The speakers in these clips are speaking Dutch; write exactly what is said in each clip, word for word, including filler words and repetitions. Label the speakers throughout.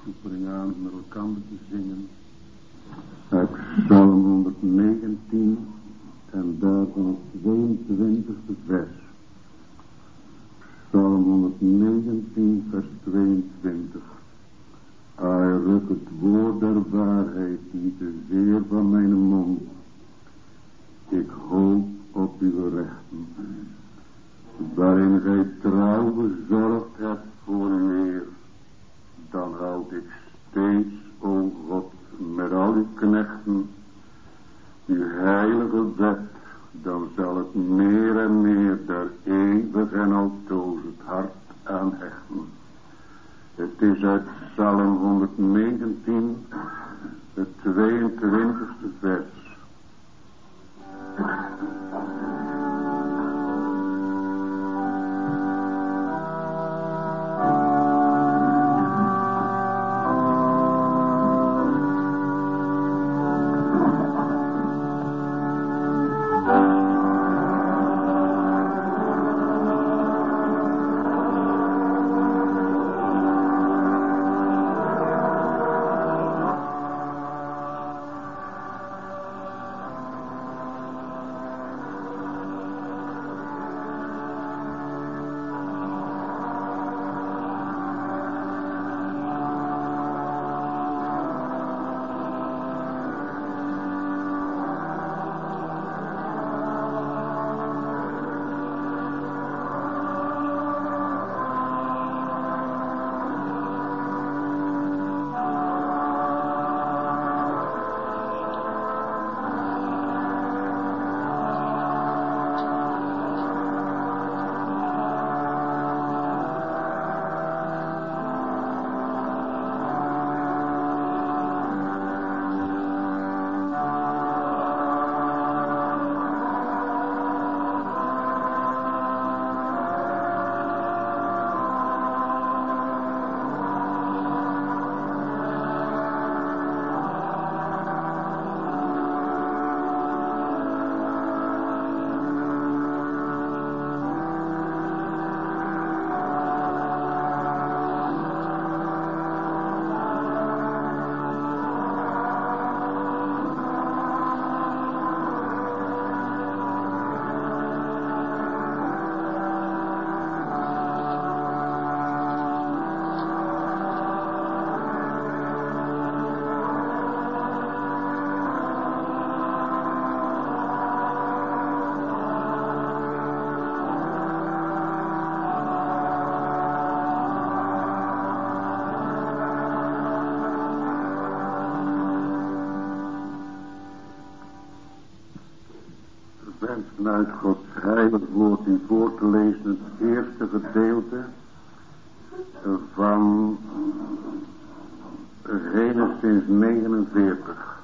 Speaker 1: toevoering aan met elkaar te zingen uit Psalm honderdnegentien en daarvan het tweeëntwintigste vers. Psalm honderdnegentien vers tweeëntwintig. Ai, ruk het woord der waarheid niet te zeer van mijn mond. Ik hoop op uw rechten, waarin gij trouw gezorgd hebt voor uw eer. Dan houd ik steeds, o God, met al uw knechten, uw heilige wet. Dan zal het meer en meer der eeuwig en altoos het hart aan hechten. Het is uit Psalm honderdnegentien, het tweeëntwintigste vers. Vanuit Gods heilig woord u voor te lezen het eerste gedeelte van Genesis negenenveertig.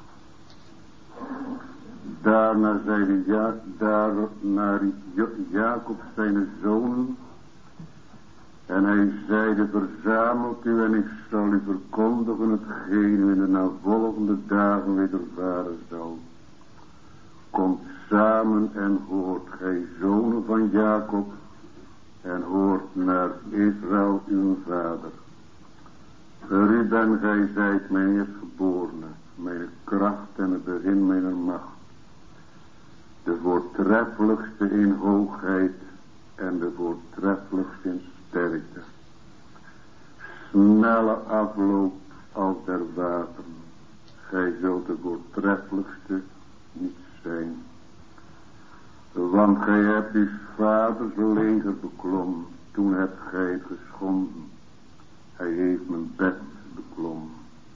Speaker 1: Daarna zeide ja, daarna Jacob zijn zonen en hij zeide: verzamelt u en ik zal u verkondigen hetgeen u in de navolgende dagen wedervaren zal. Komt samen en hoort, gij zonen van Jacob, en hoort naar Israël uw vader. Ruben, gij zijt mijn eerstgeborene, mijn kracht en het begin mijner macht. De voortreffelijkste in hoogheid en de voortreffelijkste in sterkte. Snelle afloop als der wateren, gij zult de voortreffelijkste niet zijn. Want gij hebt uw vaders leger beklommen, toen hebt gij het geschonden. Hij heeft mijn bed beklommen.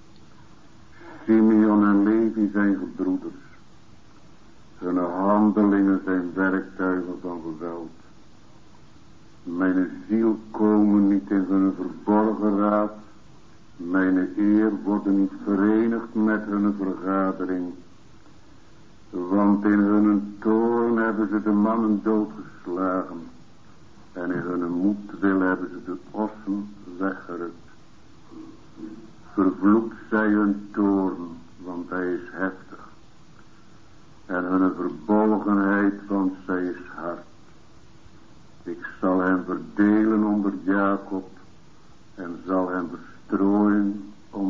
Speaker 1: Simeon en Levi zijn gebroeders. Hun handelingen zijn werktuigen van geweld. Mijn ziel komen niet in hun verborgen raad. Mijn eer worden niet verenigd met hun vergadering. Want in hun toorn hebben ze de mannen doodgeslagen. En in hun moedwil hebben ze de ossen weggerukt. Vervloekt zij hun toorn, want hij is heftig. En hun verbolgenheid, want zij is hard. Ik zal hem verdelen onder Jacob en zal hem verstrooien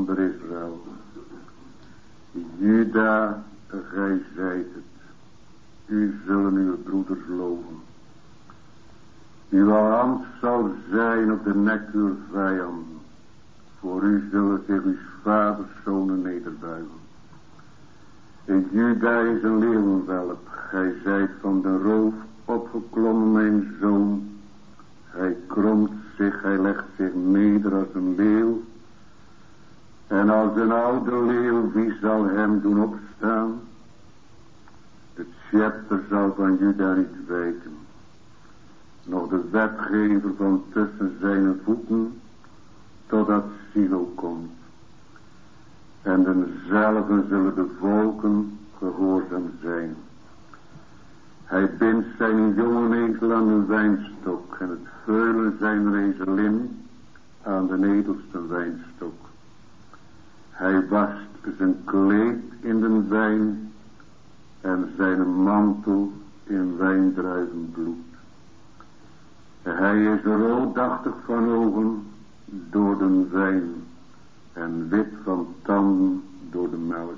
Speaker 1: Juda, gij zijt het. U zullen uw broeders loven. Uw hand zal zijn op de nek uw vijanden. Voor u zullen zich uw vaders zonen nederbuigen. En Juda is een leeuwenwelp. Gij zijt van de roof opgeklommen, mijn zoon. Hij kromt zich, hij legt zich neder als een leeuw. En als een oude leeuw, wie zal hem doen opstaan? Het scepter zal van Juda niet wijken. Nog de wetgever van tussen zijn voeten, totdat Silo komt. En denzelven zullen de volken gehoorzaam zijn. Hij bindt zijn jonge ezel aan de wijnstok en het veulen zijn ezelin aan de edelste wijnstok. Hij wast zijn kleed in den wijn en zijn mantel in wijndruivenbloed. Hij is roodachtig van ogen door den wijn en wit van tanden door de melk.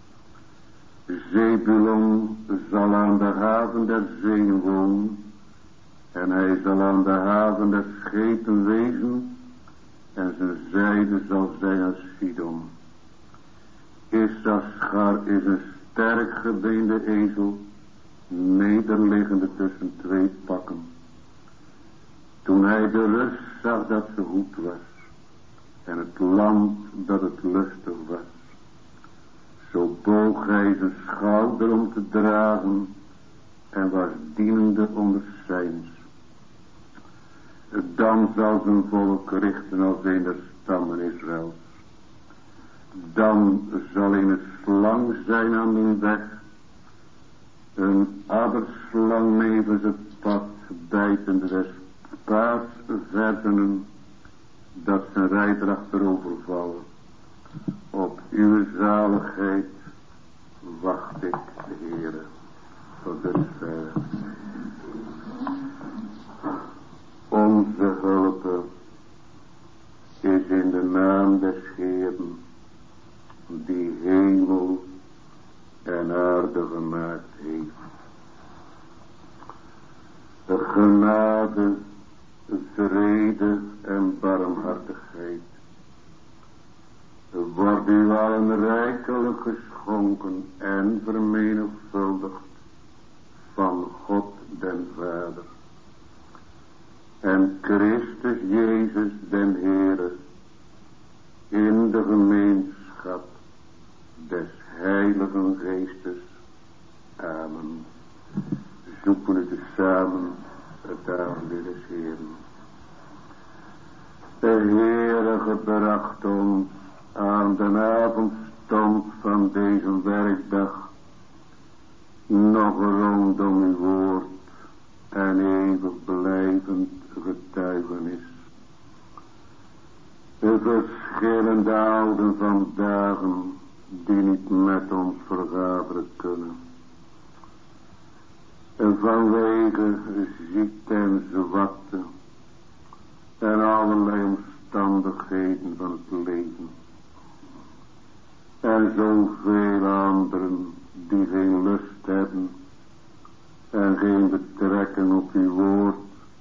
Speaker 1: Zebulon zal aan de haven der zeeën wonen en hij zal aan de haven der schepen wezen en zijn zijde zal zijn als Sidon. Issachar is een sterk gebeende ezel, nederliggende tussen twee pakken. Toen hij de rust zag dat ze goed was en het land dat het lustig was, zo boog hij zijn schouder om te dragen en was dienende onder zijns. Dan zal zijn volk richten als een der stammen Israëls. Dan zal een slang zijn aan de weg, een adderslang nevens het pad, bijtende des paasverzenen, dat zijn rijder achterovervallen. Op uw zaligheid wacht ik, Heere, tot dusver. Onze hulp is in de naam des Heeren, die hemel en aarde gemaakt heeft. De genade, vrede en barmhartigheid wordt u allen rijkelijk geschonken en vermenigvuldigd van God den Vader en Christus Jezus den Heere in de gemeenschap des Heiligen Geestes. Amen. Zoeken we tezamen het aanbid des Heeren. De Heere gebracht ons aan de avondstond van deze werkdag nog rondom uw woord en eeuwig blijvend getuigenis. De verschillende ouden van dagen die niet met ons vergaderen kunnen. En vanwege ziekte en zwakte en allerlei omstandigheden van het leven. En zoveel anderen die geen lust hebben en geen betrekking op uw woord.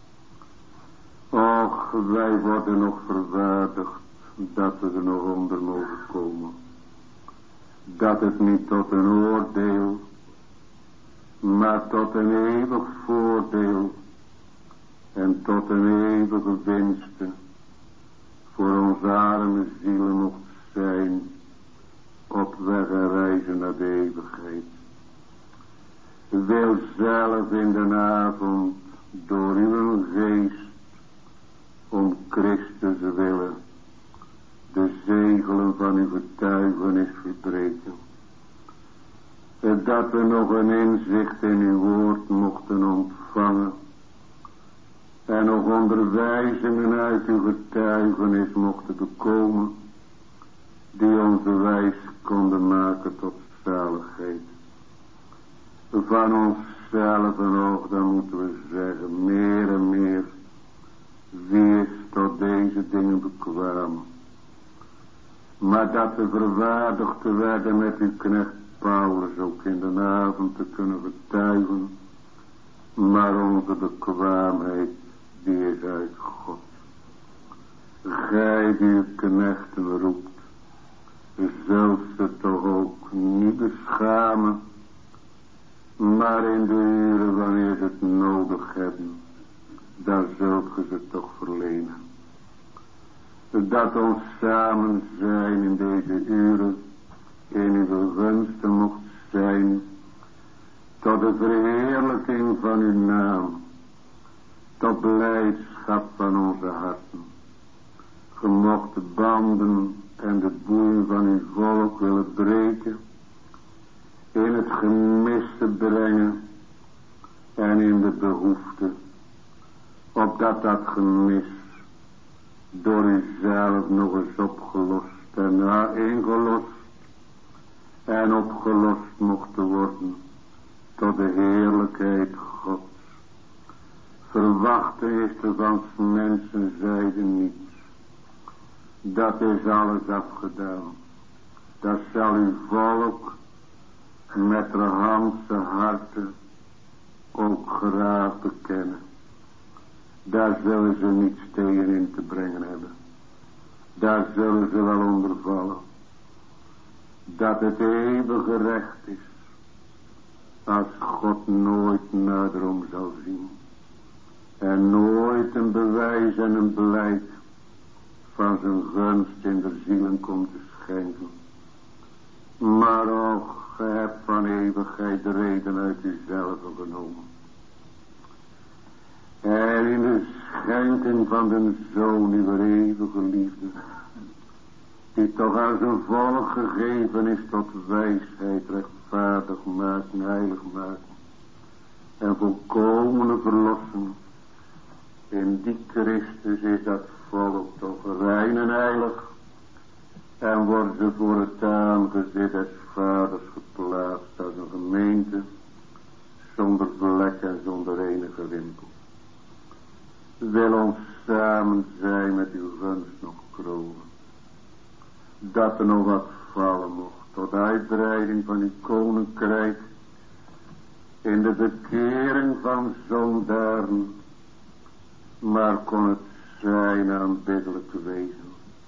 Speaker 1: Och, wij worden nog verwaardigd dat we er nog onder mogen komen. Dat het niet tot een oordeel, maar tot een eeuwig voordeel en tot een eeuwige winste voor onze arme zielen mocht zijn op weg en reizen naar de eeuwigheid. Wil zelf in de avond door uw geest om Christus willen de zegelen van uw getuigenis verbreken. Dat we nog een inzicht in uw woord mochten ontvangen en nog onderwijzingen uit uw getuigenis mochten bekomen die onze wijs konden maken tot zaligheid. Van onszelf en ook, dan moeten we zeggen, meer en meer, wie is tot deze dingen bekwaam. Maar dat we verwaardigd werden met uw knecht Paulus ook in de avond te kunnen betuigen, maar onze bekwaamheid die is uit God. Gij die uw knechten roept, zult ze toch ook niet beschamen, maar in de uren wanneer ze het nodig hebben, dan zult ge ze toch verlenen. Dat ons samen zijn in deze uren in uw gunsten mocht zijn, tot de verheerlijking van uw naam, tot blijdschap van onze harten. Ge mocht de banden en de boeien van uw volk willen breken, in het gemiste brengen en in de behoefte, opdat dat gemis door uzelf nog eens opgelost en na ingelost en opgelost mocht worden tot de heerlijkheid Gods. Verwachten is er van mensenzijde niets. Dat is alles afgedaan. Dat zal uw volk met de handse harten ook graag bekennen. Daar zullen ze niets tegen in te brengen hebben. Daar zullen ze wel onder vallen. Dat het eeuwige recht is, als God nooit naderom zal zien. En nooit een bewijs en een blijk van zijn gunst in de zielen komt te schenken. Maar och, ge hebt van eeuwigheid de reden uit uzelf genomen. En in de schenking van de Zoon uw eeuwige liefde, die toch aan zijn volk gegeven is tot wijsheid, rechtvaardig maken, heilig maken en volkomene verlossen. In die Christus is dat volk toch rein en heilig en worden ze voor het aangezicht des vaders geplaatst als een gemeente zonder vlek en zonder enige wimpel. Wil ons samen zijn met uw gunst nog kronen, dat er nog wat vallen mocht tot uitbreiding van uw koninkrijk in de bekering van zondaren, maar kon het zijn aanbiddelijk wezen.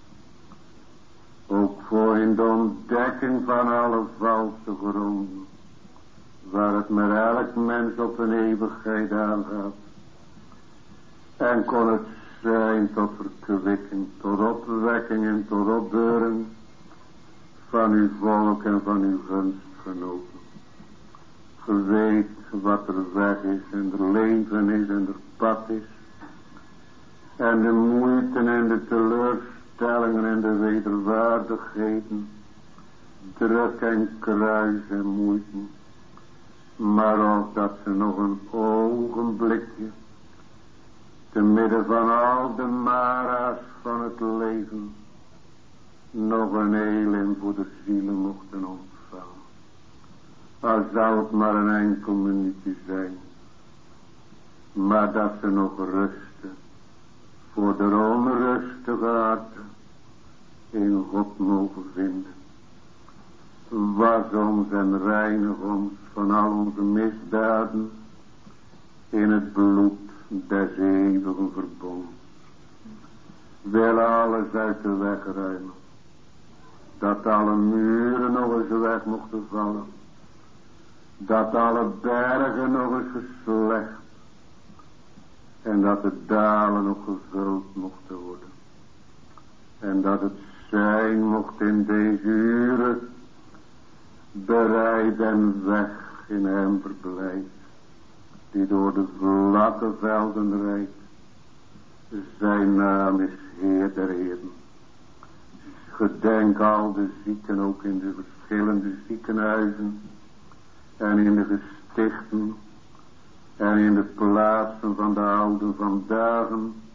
Speaker 1: Ook voor in de ontdekking van alle valse gronden, waar het met elk mens op een eeuwigheid aangaat. En kon het zijn tot verkwikking, tot opwekking en tot opbeuring van uw volk en van uw gunstgenoten. Ge weet wat er weg is en er leven is en er pad is. En de moeite en de teleurstellingen en de wederwaardigheden, druk en kruis en moeite. Maar ook dat ze nog een ogenblikje te midden van al de mara's van het leven nog een elim voor de zielen mochten ontvangen. Al zou het maar een enkel minuutje zijn, maar dat ze nog rusten voor de onrustige harten in God mogen vinden. Was ons en reinig ons van al onze misdaden in het bloed des eeuwigen verbonds. Wil alles uit de weg ruimen, dat alle muren nog eens weg mochten vallen, dat alle bergen nog eens geslecht en dat de dalen nog gevuld mochten worden en dat het zijn mocht in deze uren bereid en weg in hem verblijft, die door de vlakke velden rijdt. Zijn naam is Heer der Heeren. Gedenk al de zieken ook in de verschillende ziekenhuizen en in de gestichten en in de plaatsen van de ouden vandaag.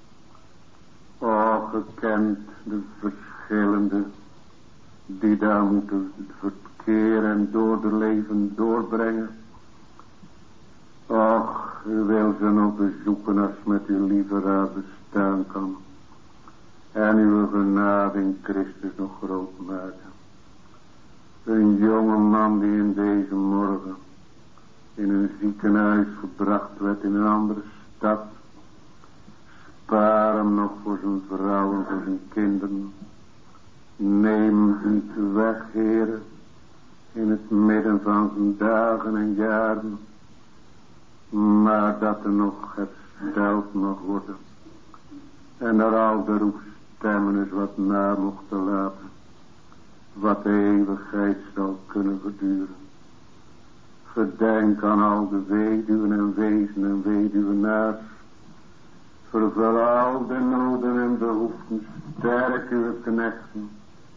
Speaker 1: O, gekend de verschillende die daar moeten verkeren en door de leven doorbrengen. Och, u wil ze nog bezoeken als met uw lieve raad bestaan kan. En uw genade in Christus nog groot maken. Een jonge man die in deze morgen in een ziekenhuis gebracht werd in een andere stad. Spaar hem nog voor zijn vrouw en voor zijn kinderen. Neem hem niet weg, Heere, in het midden van zijn dagen en jaren. Maar dat er nog hersteld mag worden. En er al de roepstemmen is wat na mochten laten. Wat de eeuwigheid zal kunnen verduren. Gedenk aan al de weduwen en wezen en weduwenaars. Vervul al de noden en behoeften. Sterk uw knechten.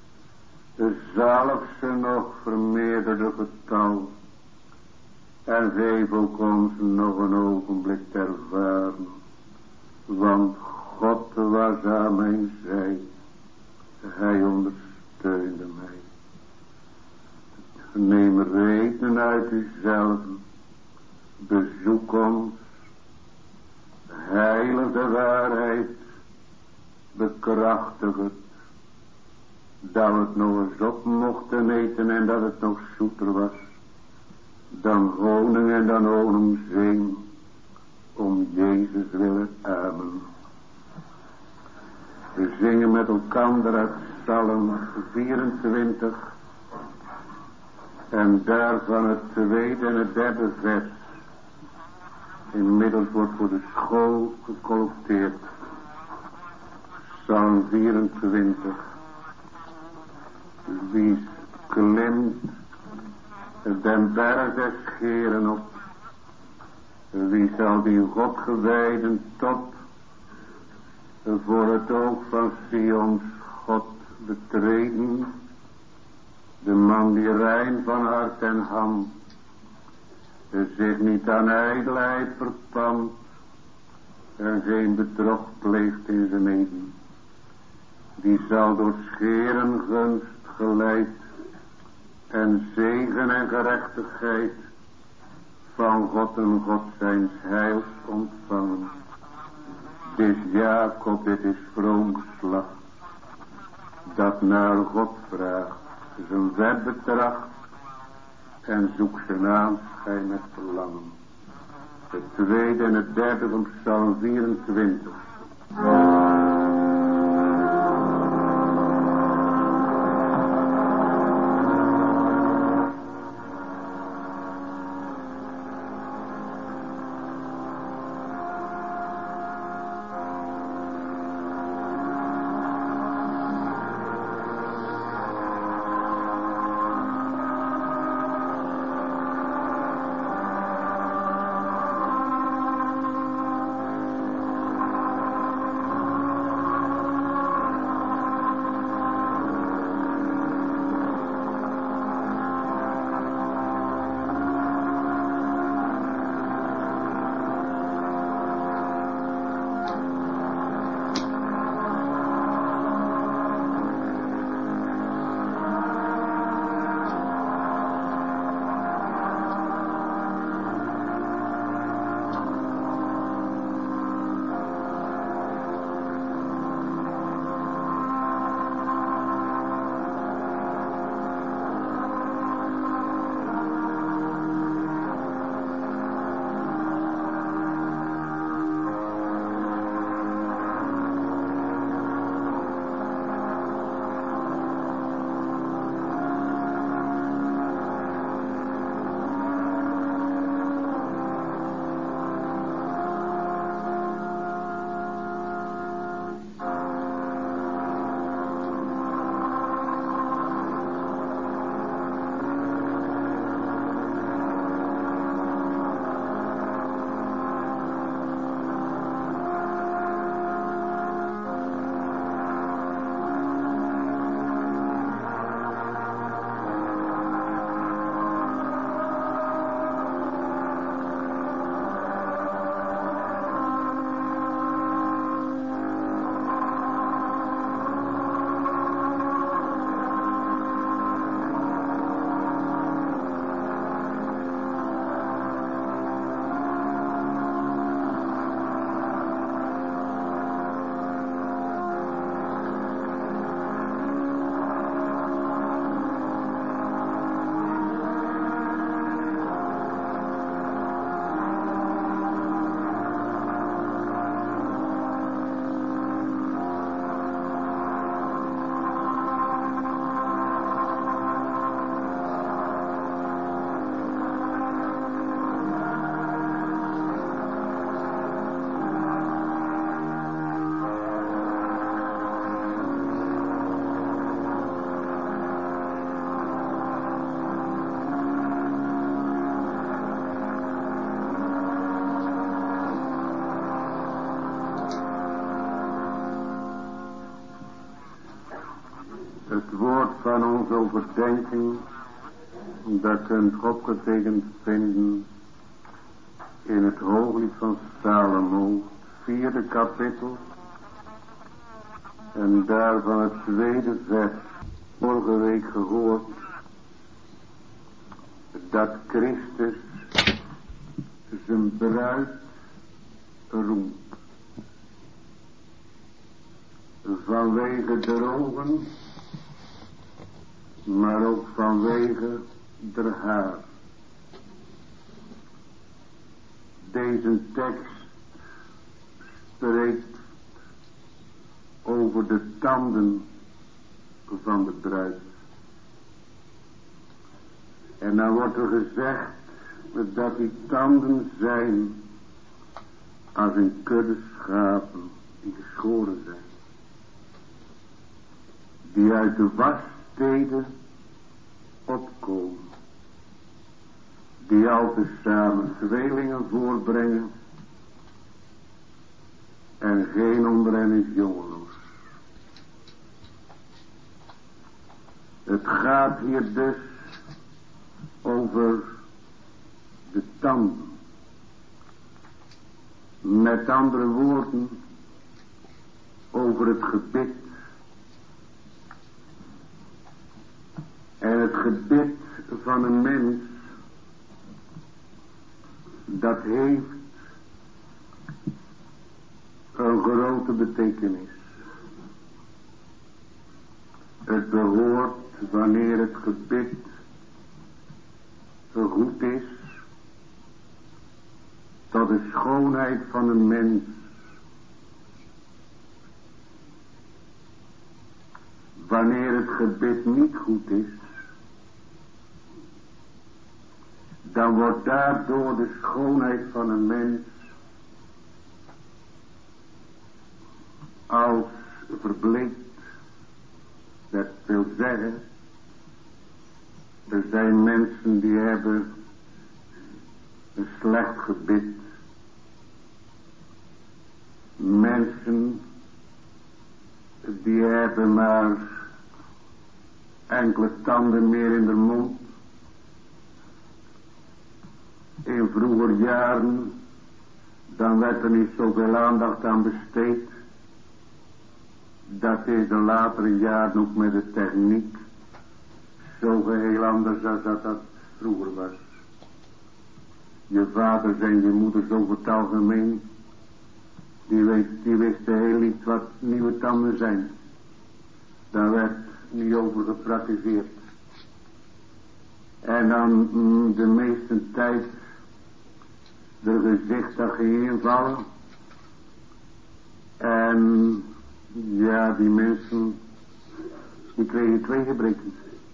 Speaker 1: Zalf ze nog vermeerderde getal. En geef ook ons nog een ogenblik te ervaren. Want God was aan mijn zij. Hij ondersteunde mij. Neem reden uit uzelf. Bezoek ons. Heilige waarheid. Bekrachtig het. Dat we het nog eens op mochten eten en dat het nog zoeter was. Dan honing en dan honingzeen. Om Jezus willen. Amen. We zingen met elkaar uit Psalm vierentwintig. En daarvan het tweede en het derde vers. Inmiddels wordt voor de school gecollecteerd. Psalm vierentwintig. Wie klimt den berg des Heeren op. Wie zal die God gewijden top voor het oog van Sions God betreden. De man die rein van hart en hand, zich niet aan ijdelheid verpand en geen bedrog pleegt in zijn eden. Die zal door scheren gunst geleid en zegen en gerechtigheid van God en God zijns heils ontvangen. Dit is Jacob, dit is vroom geslacht, dat naar God vraagt, zijn wet betracht en zoekt zijn aanschijn met verlangen. Het tweede en het derde van Psalm vierentwintig. woord van onze overdenking, dat kunt opgetekend vinden in het Hooglied van Salomo, vierde kapitel, en daarvan het tweede vers. Vorige week gehoord dat Christus zijn bruid roemt. Vanwege de ogen, maar ook vanwege de haar. Deze tekst spreekt over de tanden van de bruid. En dan wordt er gezegd dat die tanden zijn als een kudde schapen die geschoren zijn. Die uit de wassteden opkomen. Die al tezamen tweelingen voorbrengen. En geen onder hen is jongeloos. Het gaat hier dus over de tanden. Met andere woorden, over het gebed. En het gebed van een mens, dat heeft een grote betekenis. Het behoort, wanneer het gebed goed is, tot de schoonheid van een mens. Wanneer het gebed niet goed is, dan wordt daardoor de schoonheid van een mens als verbleekt. Dat wil zeggen, er zijn mensen die hebben een slecht gebed. Mensen die hebben maar enkele tanden meer in de mond. In vroeger jaren, dan werd er niet zoveel aandacht aan besteed. Dat is de latere jaren ook met de techniek zo geheel anders dan dat dat vroeger was. Je vaders en je moeders over het algemeen, die, weet, die wisten heel niet wat nieuwe tanden zijn. Daar werd niet over gepraktiseerd. En dan mm, de meeste tijd de gezicht dat ging invallen. En ja, die mensen, die kregen twee gebreken.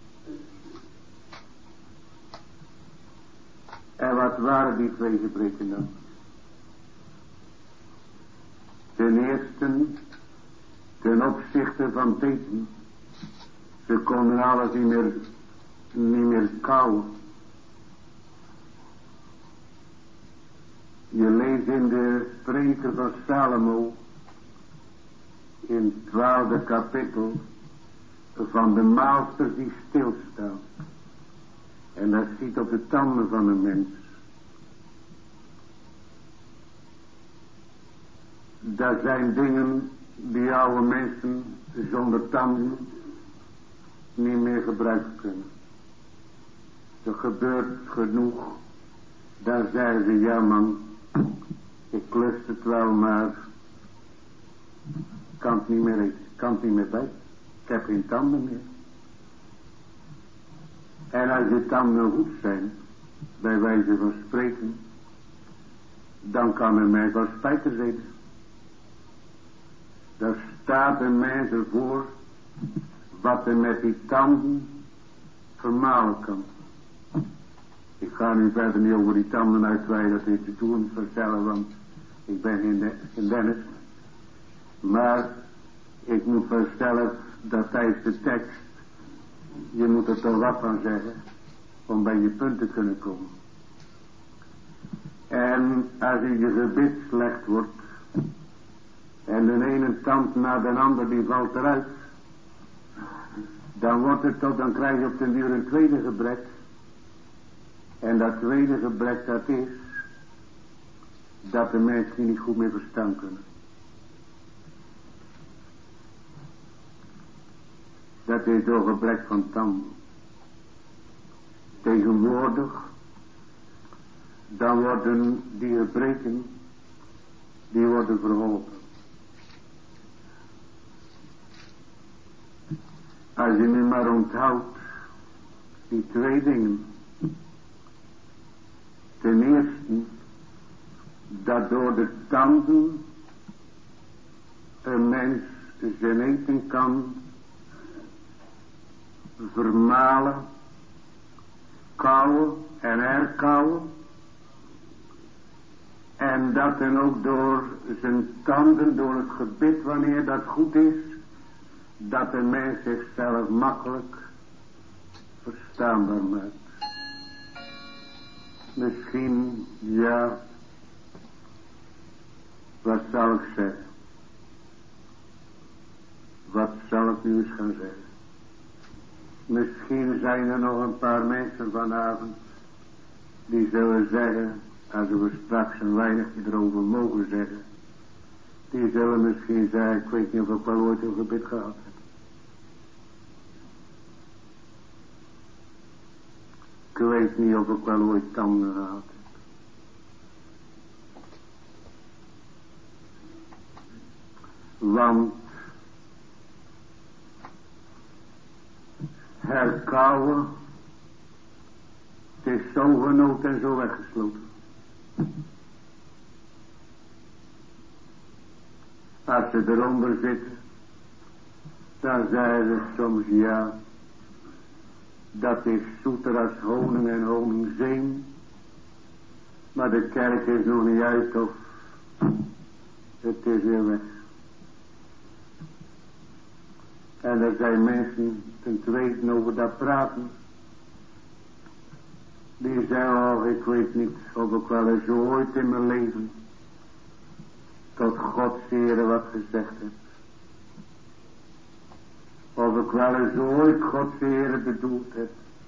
Speaker 1: En wat waren die twee gebreken dan? Ten eerste, ten opzichte van het eten. Ze konden alles niet meer, niet meer kauwen. Je leest in de spreuken van Salomo, in het twaalfde kapitel, van de maalsters die stilstaan. En dat ziet op de tanden van een mens. Dat zijn dingen die oude mensen zonder tanden niet meer gebruiken kunnen. Er gebeurt genoeg. Daar zeiden ze, ja man, ik lust het wel, maar kan het niet meer eten, kan het niet meer bij. Ik heb geen tanden meer. En als je tanden goed zijn, bij wijze van spreken, dan kan een mens wel spijkers eten. Daar staat een mens ervoor wat er met die tanden vermalen kan. Ik ga nu verder niet over die tanden uitweiden, dat heeft de toer niet vertellen, want ik ben in, de, in Dennis. Maar ik moet vertellen dat tijdens de tekst, je moet er toch wat van zeggen, om bij je punt te kunnen komen. En als in je gebed slecht wordt, en de ene tand na de ander die valt eruit,
Speaker 2: Dan wordt het tot, dan krijg je op den duur een tweede gebrek. En dat tweede gebrek dat is, dat de mensen niet goed meer verstaan kunnen. Dat is door gebrek van tanden. Tegenwoordig, dan worden die gebreken, die worden verholpen. Als je nu maar onthoudt, die twee dingen. Ten eerste, dat door de tanden een mens zijn eten kan vermalen, kauwen en herkauwen. En dat dan ook door zijn tanden, door het gebit, wanneer dat goed is, dat de mens zichzelf makkelijk verstaanbaar maakt. Misschien, ja, wat zal ik zeggen? Wat zal ik nu eens gaan zeggen? Misschien zijn er nog een paar mensen vanavond die zullen zeggen, als we straks een weinigje erover mogen zeggen, die zullen misschien zeggen, ik weet niet of ik wel ooit een gebed gehad heb. Ik weet niet of ik wel ooit tanden gehad heb. Want herkauwen, het is zo genood en zo weggesloten. Als ze eronder zitten, dan zeiden ze soms ja, dat is zoeter als honing en honingzeem, maar de kerk is nog niet uit of het is weer weg. En er zijn mensen ten tweede over dat praten, die zeggen, oh, ik weet niet of ik wel eens ooit in mijn leven tot Gods Heere wat gezegd heb. Of ik wel eens ooit Gods Heere bedoeld heb.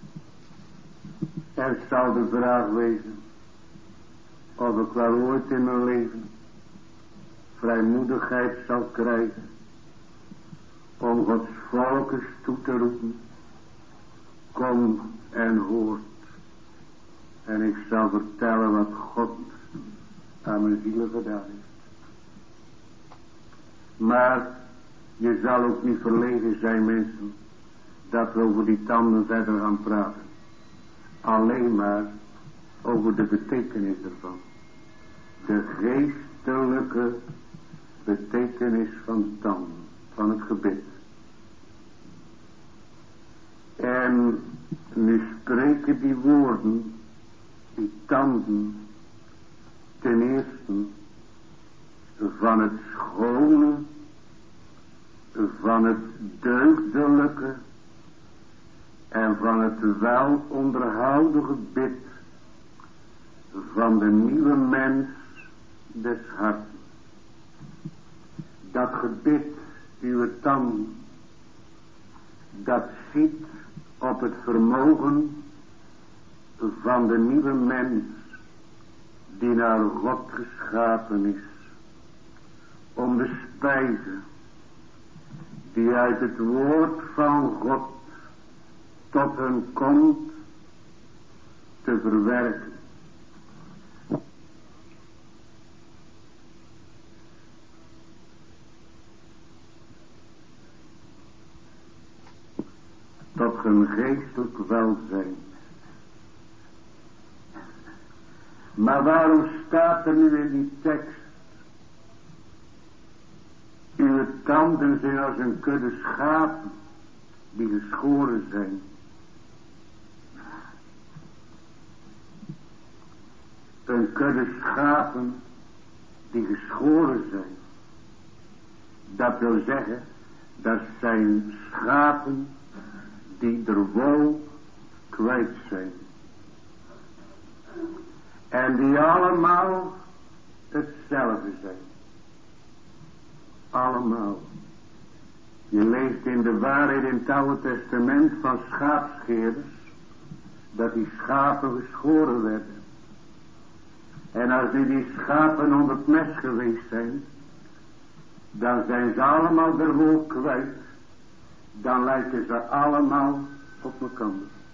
Speaker 2: Er zal de vraag wezen, of ik wel ooit in mijn leven vrijmoedigheid zal krijgen om Gods volkers toe te roepen, kom en hoort. En ik zal vertellen wat God aan mijn zielen gedaan heeft. Maar je zal ook niet verlegen zijn, mensen, dat we over die tanden verder gaan praten. Alleen maar over de betekenis ervan. De geestelijke betekenis van tanden, van het gebed. En nu spreken die woorden, die tanden, ten eerste van het schone, van het deugdelijke en van het wel onderhouden gebed van de nieuwe mens des harten. Dat gebed, uw tanden, dat ziet op het vermogen van de nieuwe mens die naar God geschapen is, om de spijze die uit het woord van God tot hen komt te verwerken. Tot hun geestelijk welzijn. Maar waarom staat er nu in die tekst, uw tanden zijn als een kudde schapen die geschoren zijn. Een kudde schapen die geschoren zijn. Dat wil zeggen, dat zijn schapen die de wol kwijt zijn. En die allemaal hetzelfde zijn. Allemaal. Je leest in de waarheid in het Oude Testament van schaapscheerders, dat die schapen geschoren werden. En als nu die schapen onder het mes geweest zijn, dan zijn ze allemaal de wol kwijt. Dan lijken ze allemaal op elkaar.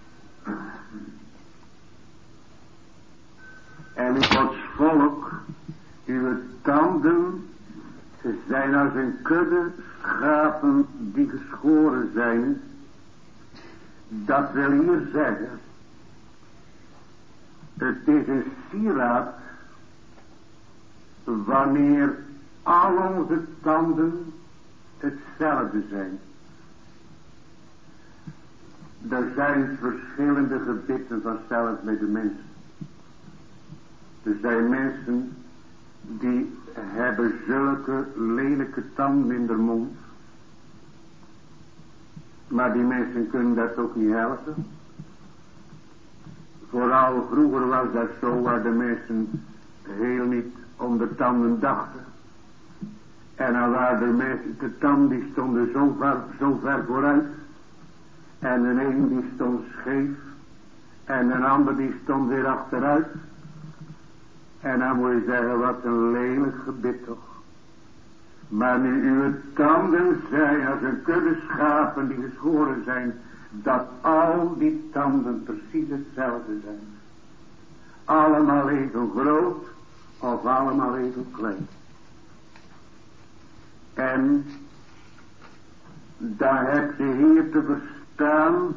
Speaker 2: En in Gods volk, uw tanden zijn als een kudde schapen die geschoren zijn. Dat wil hier zeggen, het is een sieraad wanneer al onze tanden hetzelfde zijn. Er zijn verschillende gebitten vanzelf bij de mensen. Er zijn mensen die hebben zulke lelijke tanden in de mond. Maar die mensen kunnen dat ook niet helpen. Vooral vroeger was dat zo, waar de mensen heel niet om de tanden dachten. En dan waren de mensen, de tanden die stonden zo ver, zo ver vooruit. En de een die stond scheef. En de ander die stond weer achteruit. En dan moet je zeggen, wat een lelijk gebit toch. Maar nu uw tanden zijn als een kudde schapen die geschoren zijn, dat al die tanden precies hetzelfde zijn. Allemaal even groot of allemaal even klein. En daar heb je hier te verstaan,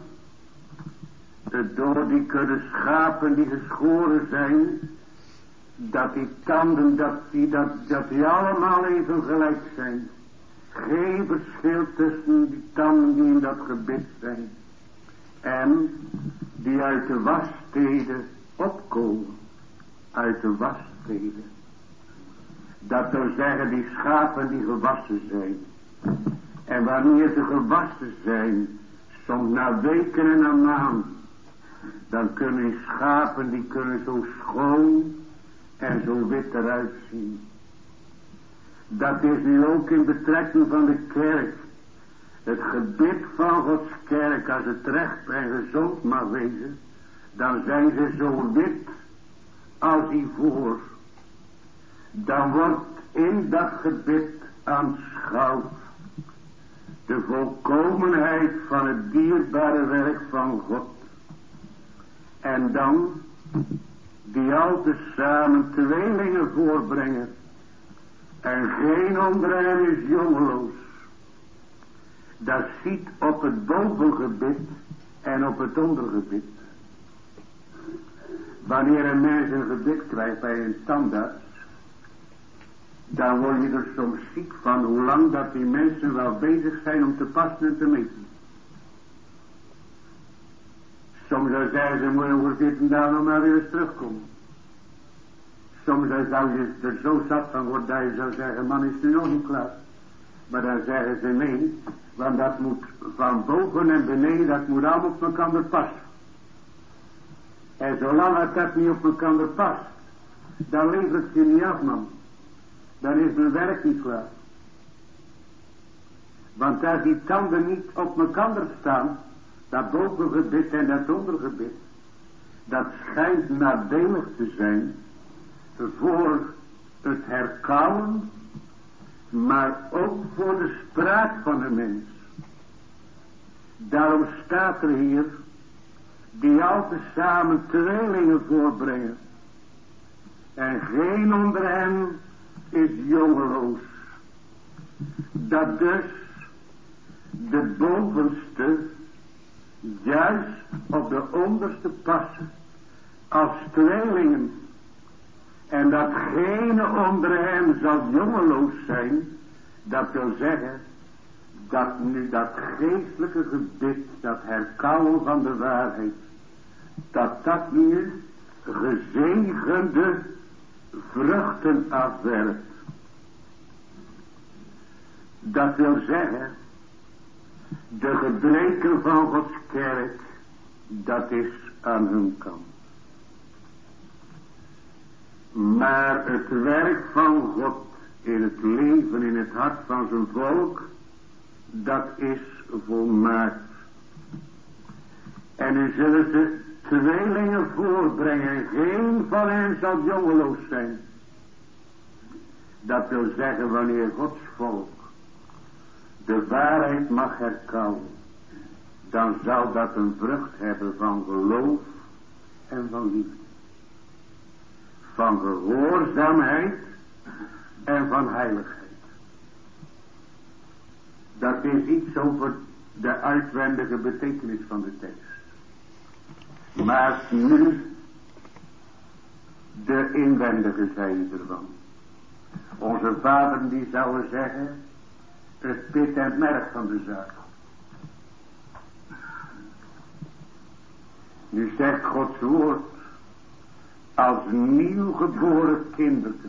Speaker 2: door die kudde schapen die geschoren zijn, dat die tanden, dat die, dat, dat die allemaal even gelijk zijn. Geen verschil tussen die tanden die in dat gebit zijn. En die uit de wassteden opkomen. Uit de wassteden. Dat wil zeggen die schapen die gewassen zijn. En wanneer ze gewassen zijn, soms na weken en na maanden, dan kunnen die schapen, die kunnen zo schoon en zo wit eruit zien. Dat is nu ook in betrekking van de kerk. Het gebit van Gods kerk, als het recht en gezond mag wezen, dan zijn ze zo wit als ivoor. Dan wordt in dat gebit aanschouwd de volkomenheid van het dierbare werk van God. En dan die al tezamen tweelingen voorbrengen. En geen onder hen is jongeloos. Dat ziet op het bovengebit en op het ondergebit. Wanneer een mens een gebit krijgt bij een tandarts, dan word je er soms ziek van hoe lang dat die mensen wel bezig zijn om te passen en te meten. Soms dan zeggen ze, moet je over veertien dagen nog maar weer eens terugkomen. Soms dan zou je er zo zat van worden dat je zou zeggen, man, is nu nog niet klaar. Maar dan zeggen ze nee, want dat moet van boven en beneden, dat moet allemaal op elkaar passen. En zolang het dat niet op elkaar past, dan levert je niet af, man. Dan is mijn werk niet klaar. Want als die tanden niet op elkaar staan, dat bovengebit en dat ondergebit, dat schijnt nadelig te zijn voor het herkauwen, maar ook voor de spraak van de mens. Daarom staat er hier, die al tezamen tweelingen voorbrengen. En geen onder hen is jongeloos. Dat dus de bovenste juist op de onderste passen als tweelingen. En dat geen onder hen zal jongeloos zijn. Dat wil zeggen dat nu dat geestelijke gebit, dat herkauwen van de waarheid, dat dat nu gezegende vruchten afwerpt. Dat wil zeggen, de gebreken van Gods kerk, dat is aan hun kant. Maar het werk van God in het leven, in het hart van zijn volk, dat is volmaakt. En nu zullen ze tweelingen voorbrengen, geen van hen zal jongeloos zijn. Dat wil zeggen, wanneer Gods volk de waarheid mag herkauwen, dan zal dat een vrucht hebben van geloof en van liefde. Van gehoorzaamheid en van heiligheid. Dat is iets over de uitwendige betekenis van de tekst. Maar nu de inwendige zijde ervan. Onze vader die zouden zeggen, het pit en merk van de zaak. Nu zegt Gods woord, als nieuw geboren kindertjes,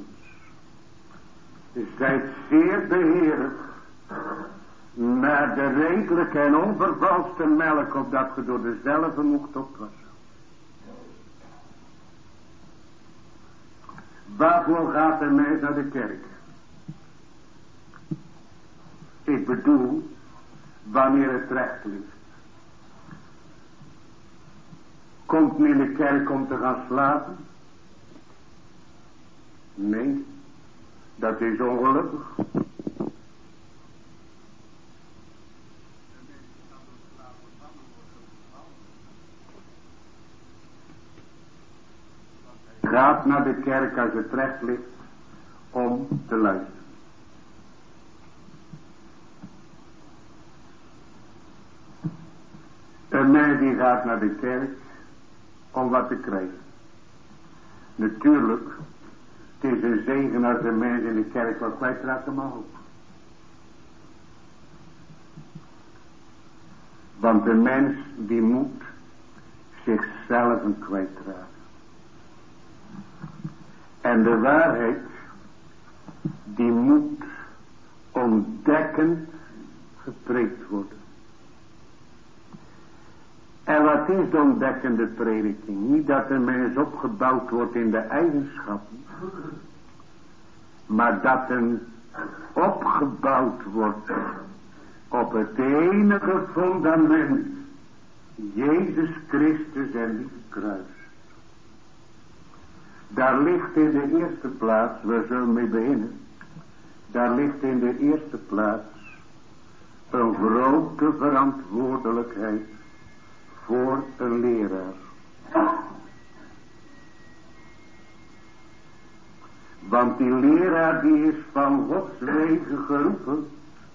Speaker 2: zijt zeer beheerlijk naar de redelijke en onvervalste melk, opdat ge door dezelfde mocht oppassen. Waarvoor gaat een mens naar de kerk? Ik bedoel, wanneer het recht ligt. Komt men in de kerk om te gaan slapen? Nee, dat is ongelukkig. Gaat naar de kerk als het recht ligt om te luisteren. Een mens die gaat naar de kerk om wat te krijgen. Natuurlijk, het is een zegen als een mens in de kerk wat kwijtraakt, maar ook. Want een mens die moet zichzelf kwijtraken. En de waarheid, die moet ontdekkend gepreekt worden. En wat is de ontdekkende prediking? Niet dat een mens opgebouwd wordt in de eigenschappen, maar dat een opgebouwd wordt op het enige fundament, Jezus Christus en die kruis. Daar ligt in de eerste plaats, we zullen mee beginnen, daar ligt in de eerste plaats een grote verantwoordelijkheid voor een leraar. Want die leraar die is van Gods wegen geroepen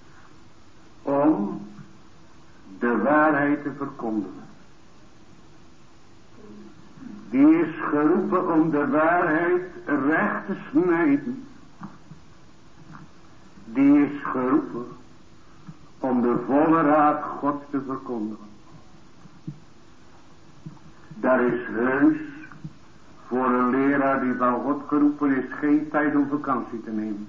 Speaker 2: om de waarheid te verkondigen. Die is geroepen om de waarheid recht te snijden. Die is geroepen om de volle raad Gods te verkondigen. Daar is heus voor een leraar die van God geroepen is geen tijd om vakantie te nemen.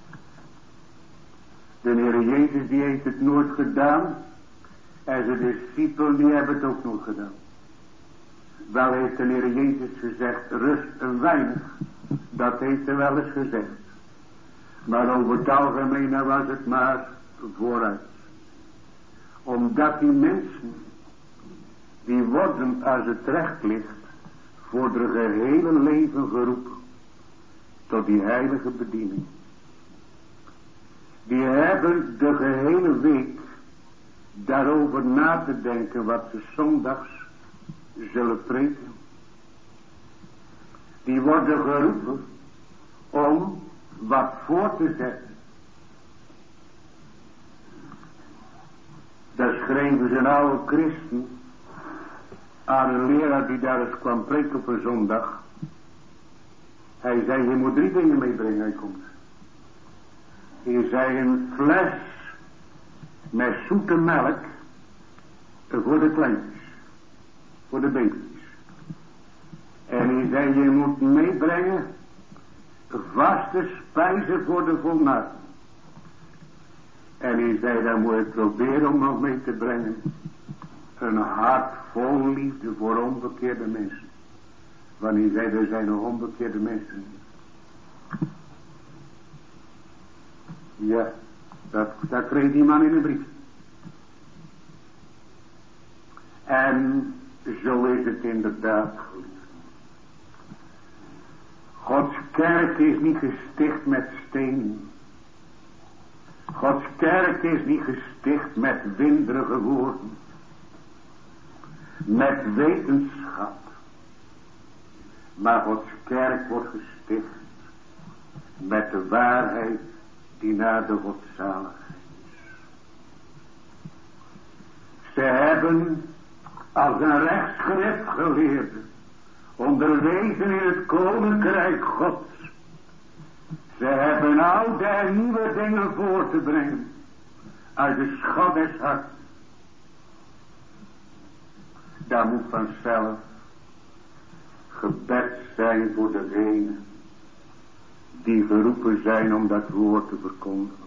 Speaker 2: De Heer Jezus die heeft het nooit gedaan en zijn discipelen die hebben het ook nooit gedaan. Wel heeft de Heer Jezus gezegd, rust een weinig. Dat heeft hij wel eens gezegd. Maar over het algemeen was het maar vooruit. Omdat die mensen, die worden als het recht ligt, voor de gehele leven geroepen. Tot die heilige bediening. Die hebben de gehele week daarover na te denken wat ze zondags zullen preken. Die worden geroepen om wat voor te zetten. Daar schreven ze een oude christen aan een leraar die daar eens kwam preken op een zondag. Hij zei, je moet drie dingen meebrengen, hij komt. Hij zei een fles met zoete melk voor de kleintjes, voor de baby's. En hij zei, je moet meebrengen vaste spijzen voor de volmaakten. En hij zei, dan moet ik proberen om nog mee te brengen een hart vol liefde voor onbekeerde mensen. Want hij zei, er zijn nog onbekeerde mensen. Ja, dat, dat kreeg die man in een brief. En zo is het inderdaad, geliefd. Gods kerk is niet gesticht met steen. Gods kerk is niet gesticht met winderige woorden. Met wetenschap. Maar Gods kerk wordt gesticht met de waarheid die naar de godzaligheid is. Ze hebben als een rechtsschriftgeleerde onderwezen in het koninkrijk Gods. Ze hebben oude en nieuwe dingen voor te brengen uit de schat des harten. Daar moet vanzelf gebed zijn voor degenen die geroepen zijn om dat woord te verkondigen.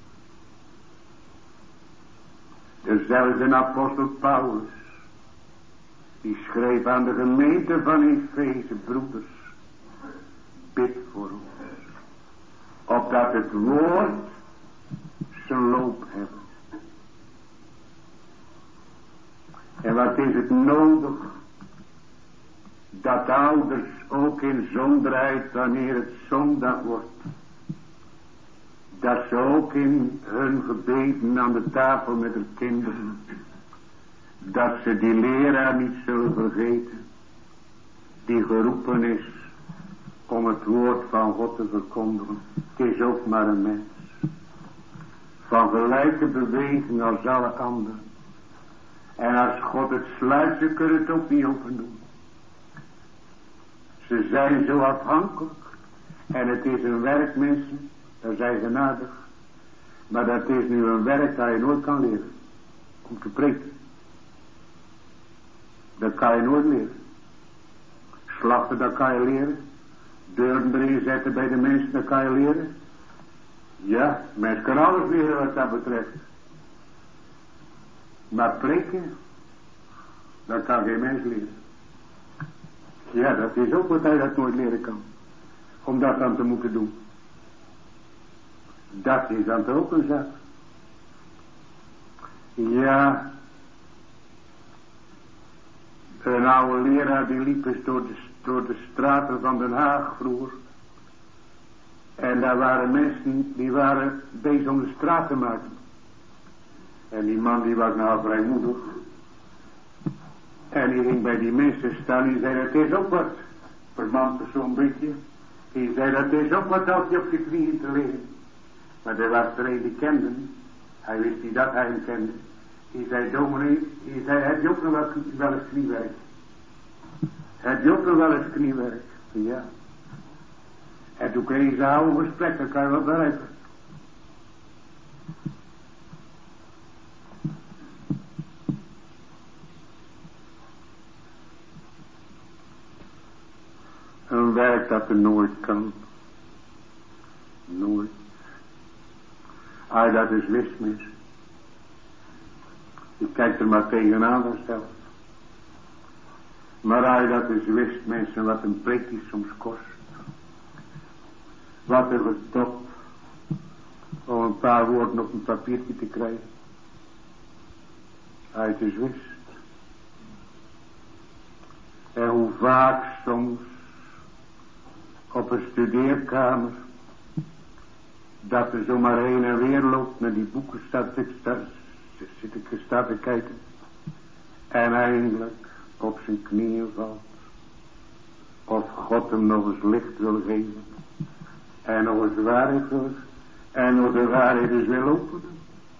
Speaker 2: Dezelfde apostel Paulus, die schreef aan de gemeente van Efeze, broeders, bid voor ons, opdat het woord zijn loop hebben. En wat is het nodig, dat ouders ook in zonderheid, wanneer het zondag wordt, dat ze ook in hun gebeden aan de tafel met de kinderen, dat ze die leraar niet zullen vergeten, die geroepen is om het woord van God te verkondigen. Het is ook maar een mens, van gelijke beweging als alle anderen. En als God het sluit, ze kunnen het ook niet open doen. Ze zijn zo afhankelijk. En het is een werk, mensen, dat zijn genadig. Maar dat is nu een werk dat je nooit kan leren. Om te preken. Dat kan je nooit leren. Slachten, dat kan je leren. Deuren erin zetten bij de mensen, dat kan je leren. Ja, mens kan alles leren wat dat betreft. Maar preken, dat kan geen mens leren. Ja, dat is ook wat hij dat nooit leren kan. Om dat dan te moeten doen. Dat is dan ook een zaak. Ja. Een oude leraar die liep eens door de, door de straten van Den Haag vroeger. En daar waren mensen die waren bezig om de straat te maken. En die man die was nou vrijmoedig. En die ging bij die mensen staan en die zei, dat is ook wat. Vermante zo'n beetje. Die zei, dat is ook wat als je op je knieën te liggen. Maar er was er een die kende hem. Hij wist niet dat hij hem kende. Die zei, dominee, die zei, heb je ook nog wel, wel eens kniewerk? Heb je ook nog wel eens kniewerk? Ja. En toen kreeg ze een gesprek, dat kan je wel begrijpen. Een werk dat er nooit kan. Nooit. Hij dat is wist mis. Je kijkt er maar tegenaan vanzelf. Maar hij dat is wist, mensen, wat een preekje soms kost. Wat een gestopt om een paar woorden op een papiertje te krijgen. Hij het is wist. En hoe vaak soms op een studeerkamer dat er zomaar heen en weer loopt naar die boeken staat ik, sta, zit ik staat te kijken en eindelijk op zijn knieën valt of God hem nog eens licht wil geven en nog eens waarheid wil en nog de waarheid eens wil openen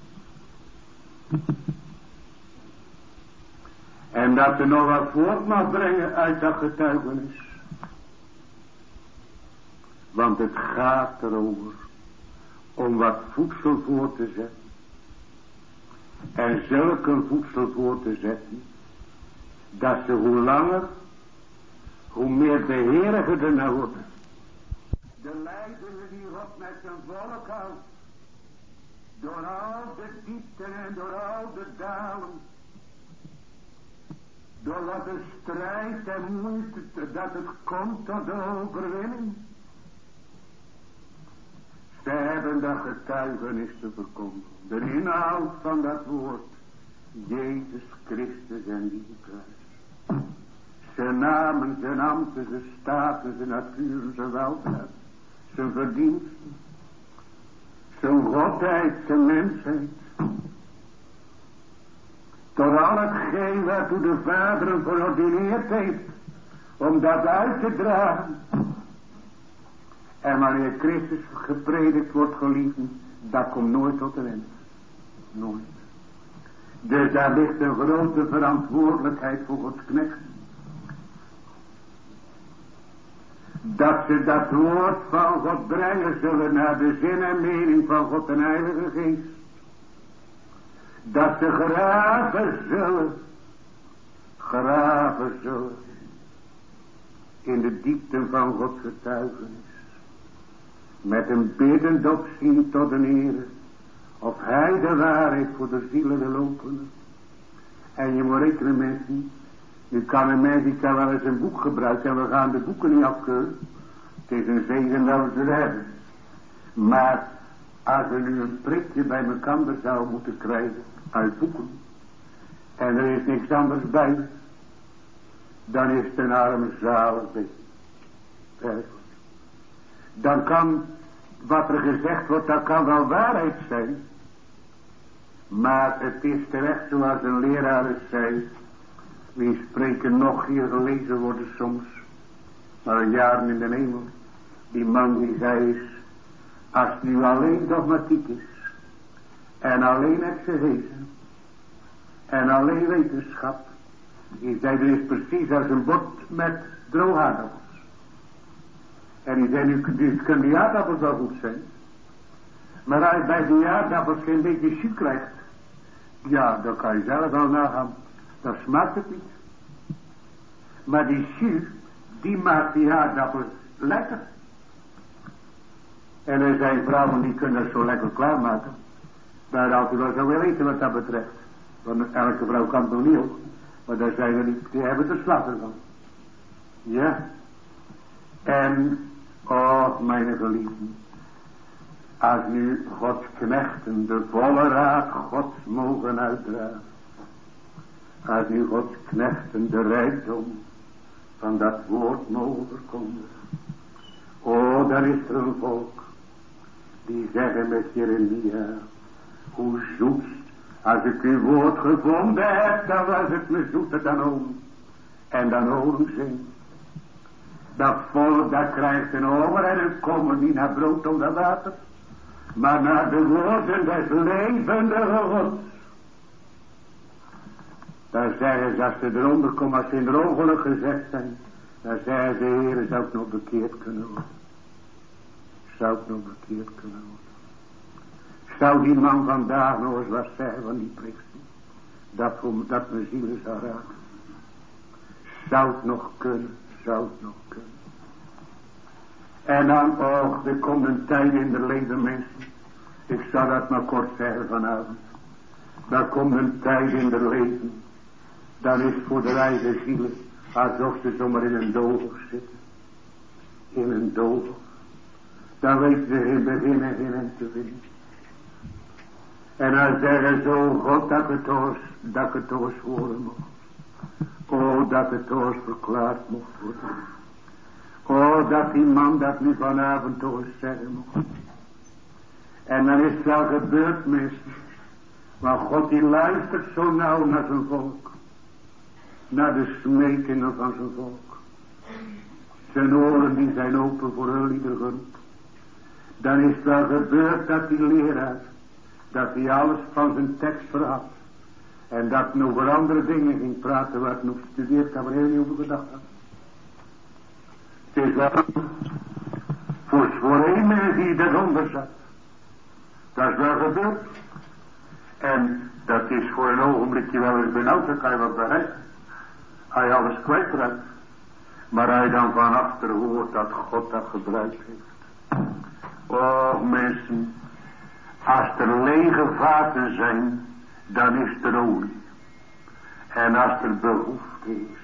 Speaker 2: en dat er nog wat voort mag brengen uit dat getuigenis, want het gaat erover om wat voedsel voor te zetten. En zulke voedsel voor te zetten, dat ze hoe langer, hoe meer beheerigender naar worden. De leidingen die God met zijn volk houdt, door al de diepten en door al de dalen, door wat de strijd en moeite, dat het komt tot de overwinning. Ze hebben dat getuigenis te verkondigen. De inhoud van dat woord Jezus Christus en die kruis. Zijn namen, zijn ambten, zijn staten, zijn natuur, zijn welvaart, zijn verdiensten, zijn godheid, zijn mensheid. Tot al hetgeen waartoe de Vader hem verordineerd heeft, om dat uit te dragen. En wanneer Christus gepredikt wordt, geliefden, dat komt nooit tot een eind. Nooit. Dus daar ligt een grote verantwoordelijkheid voor Gods knecht. Dat ze dat woord van God brengen zullen naar de zin en mening van God en Heilige Geest. Dat ze graven zullen, graven zullen, in de diepte van Gods getuigenis. Met een biddend opzien tot de Heere, of Hij de waarheid voor de zielen wil openen. En je moet rekenen, mensen, nu kan een mens, die kan wel eens een boek gebruiken en we gaan de boeken niet afkeuren. Het is een zegen dat we ze hebben. Maar als we nu een prikje bij elkaar zouden moeten krijgen uit boeken, en er is niks anders bij, dan is het een arme zalig beetje. Dan kan wat er gezegd wordt, dat kan wel waarheid zijn. Maar het is terecht zoals een leraar het zei. Wie spreken nog hier gelezen worden soms. Maar een jaren in de hemel. Die man die zei is. Als het nu alleen dogmatiek is. En alleen exegese. En alleen wetenschap. Die zei er is precies als een bord met droogaardappels. En die zei nu, nu kunnen die aardappels wel goed zijn. Maar als je bij die aardappels geen beetje jus krijgt. Ja, dan kan je zelf wel nagaan. Dan smaakt het niet. Maar die jus, die maakt die aardappels lekker. En er zijn vrouwen die kunnen dat zo lekker klaarmaken. Daar had u wel zo willen weten wat dat betreft. Want elke vrouw kan het nog niet ook. Maar daar zijn er niet, die hebben er slag ervan. Ja. En, oh mijn geliefden. Als nu Gods knechten de volle raad Gods mogen uitdragen. Als nu Gods knechten de rijkdom van dat woord mogen verkondigen. Oh, dan is er een volk die zeggen met Jeremia, hoe zoet, als ik uw woord gevonden heb, dan was het me zoeter dan olie. En dan olie zing. Dat volk dat krijgt een oor en een kommer niet naar brood om dat water, maar naar de woorden des levendige Gods. Dan zeggen ze, als ze eronder komen, als ze in er ongeluk gezet zijn, dan zeggen ze, Heer, zou ik nog bekeerd kunnen worden? Zou ik nog bekeerd kunnen worden? Zou die man vandaag nog eens wat zeggen van die priester, dat, voor, dat mijn ziel zou raken? Zou het nog kunnen? Zou het nog kunnen? En dan, oh, er komt een tijd in de leven, mensen. Ik zal dat maar kort zeggen vanavond. Daar komt een tijd in de leven. Dan is voor de eigen zielen alsof ze zomaar in een doolhof zitten. In een doolhof. Dan weten ze geen begin en geen eind te vinden. En dan zeggen ze, oh God, dat het oors, dat het oors horen mocht. Oh, dat het oors verklaard mocht worden. Oh, dat die man dat nu vanavond oors zeggen mocht. En dan is het wel gebeurd, mensen. Maar God die luistert zo nauw naar zijn volk. Naar de smekingen van zijn volk. Zijn oren die zijn open voor heel ieder geroep. Dan is het wel gebeurd dat die leraar, dat hij alles van zijn tekst verhad. En dat hij over andere dingen ging praten waar hij nog gestudeerd had, waar hij niet over gedacht had. Het is wel voor, voor één mens die eronder zat. Dat is wel gebeurd. En dat is voor een ogenblikje wel eens benauwd, dan kan je wat bereiken. Hij alles kwijtraakt. Maar hij dan van achter hoort dat God dat gebruikt heeft. Oh mensen, als er lege vaten zijn, dan is er olie. En als er behoefte is.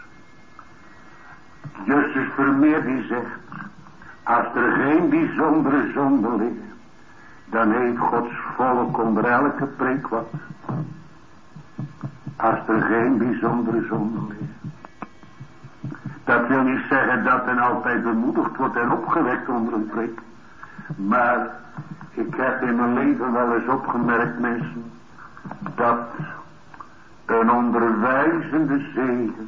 Speaker 2: Justus Vermeer die zegt, als er geen bijzondere zonde ligt, dan heeft Gods volk onder elke preek wat. Als er geen bijzondere zonde ligt. Dat wil niet zeggen dat men altijd bemoedigd wordt en opgewekt onder een preek. Maar ik heb in mijn leven wel eens opgemerkt, mensen, dat een onderwijzende zegen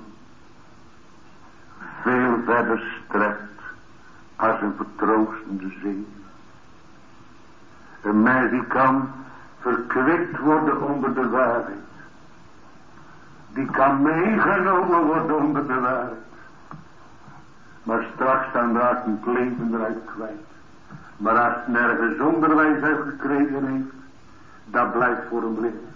Speaker 2: veel verder strekt als een vertroostende zegen. Een mens die kan verkwikt worden onder de waarheid. Die kan meegenomen worden onder de waarheid. Maar straks dan raakt het leven eruit kwijt. Maar als het nergens onderwijs uit gekregen heeft, dat blijft voor hem liggen.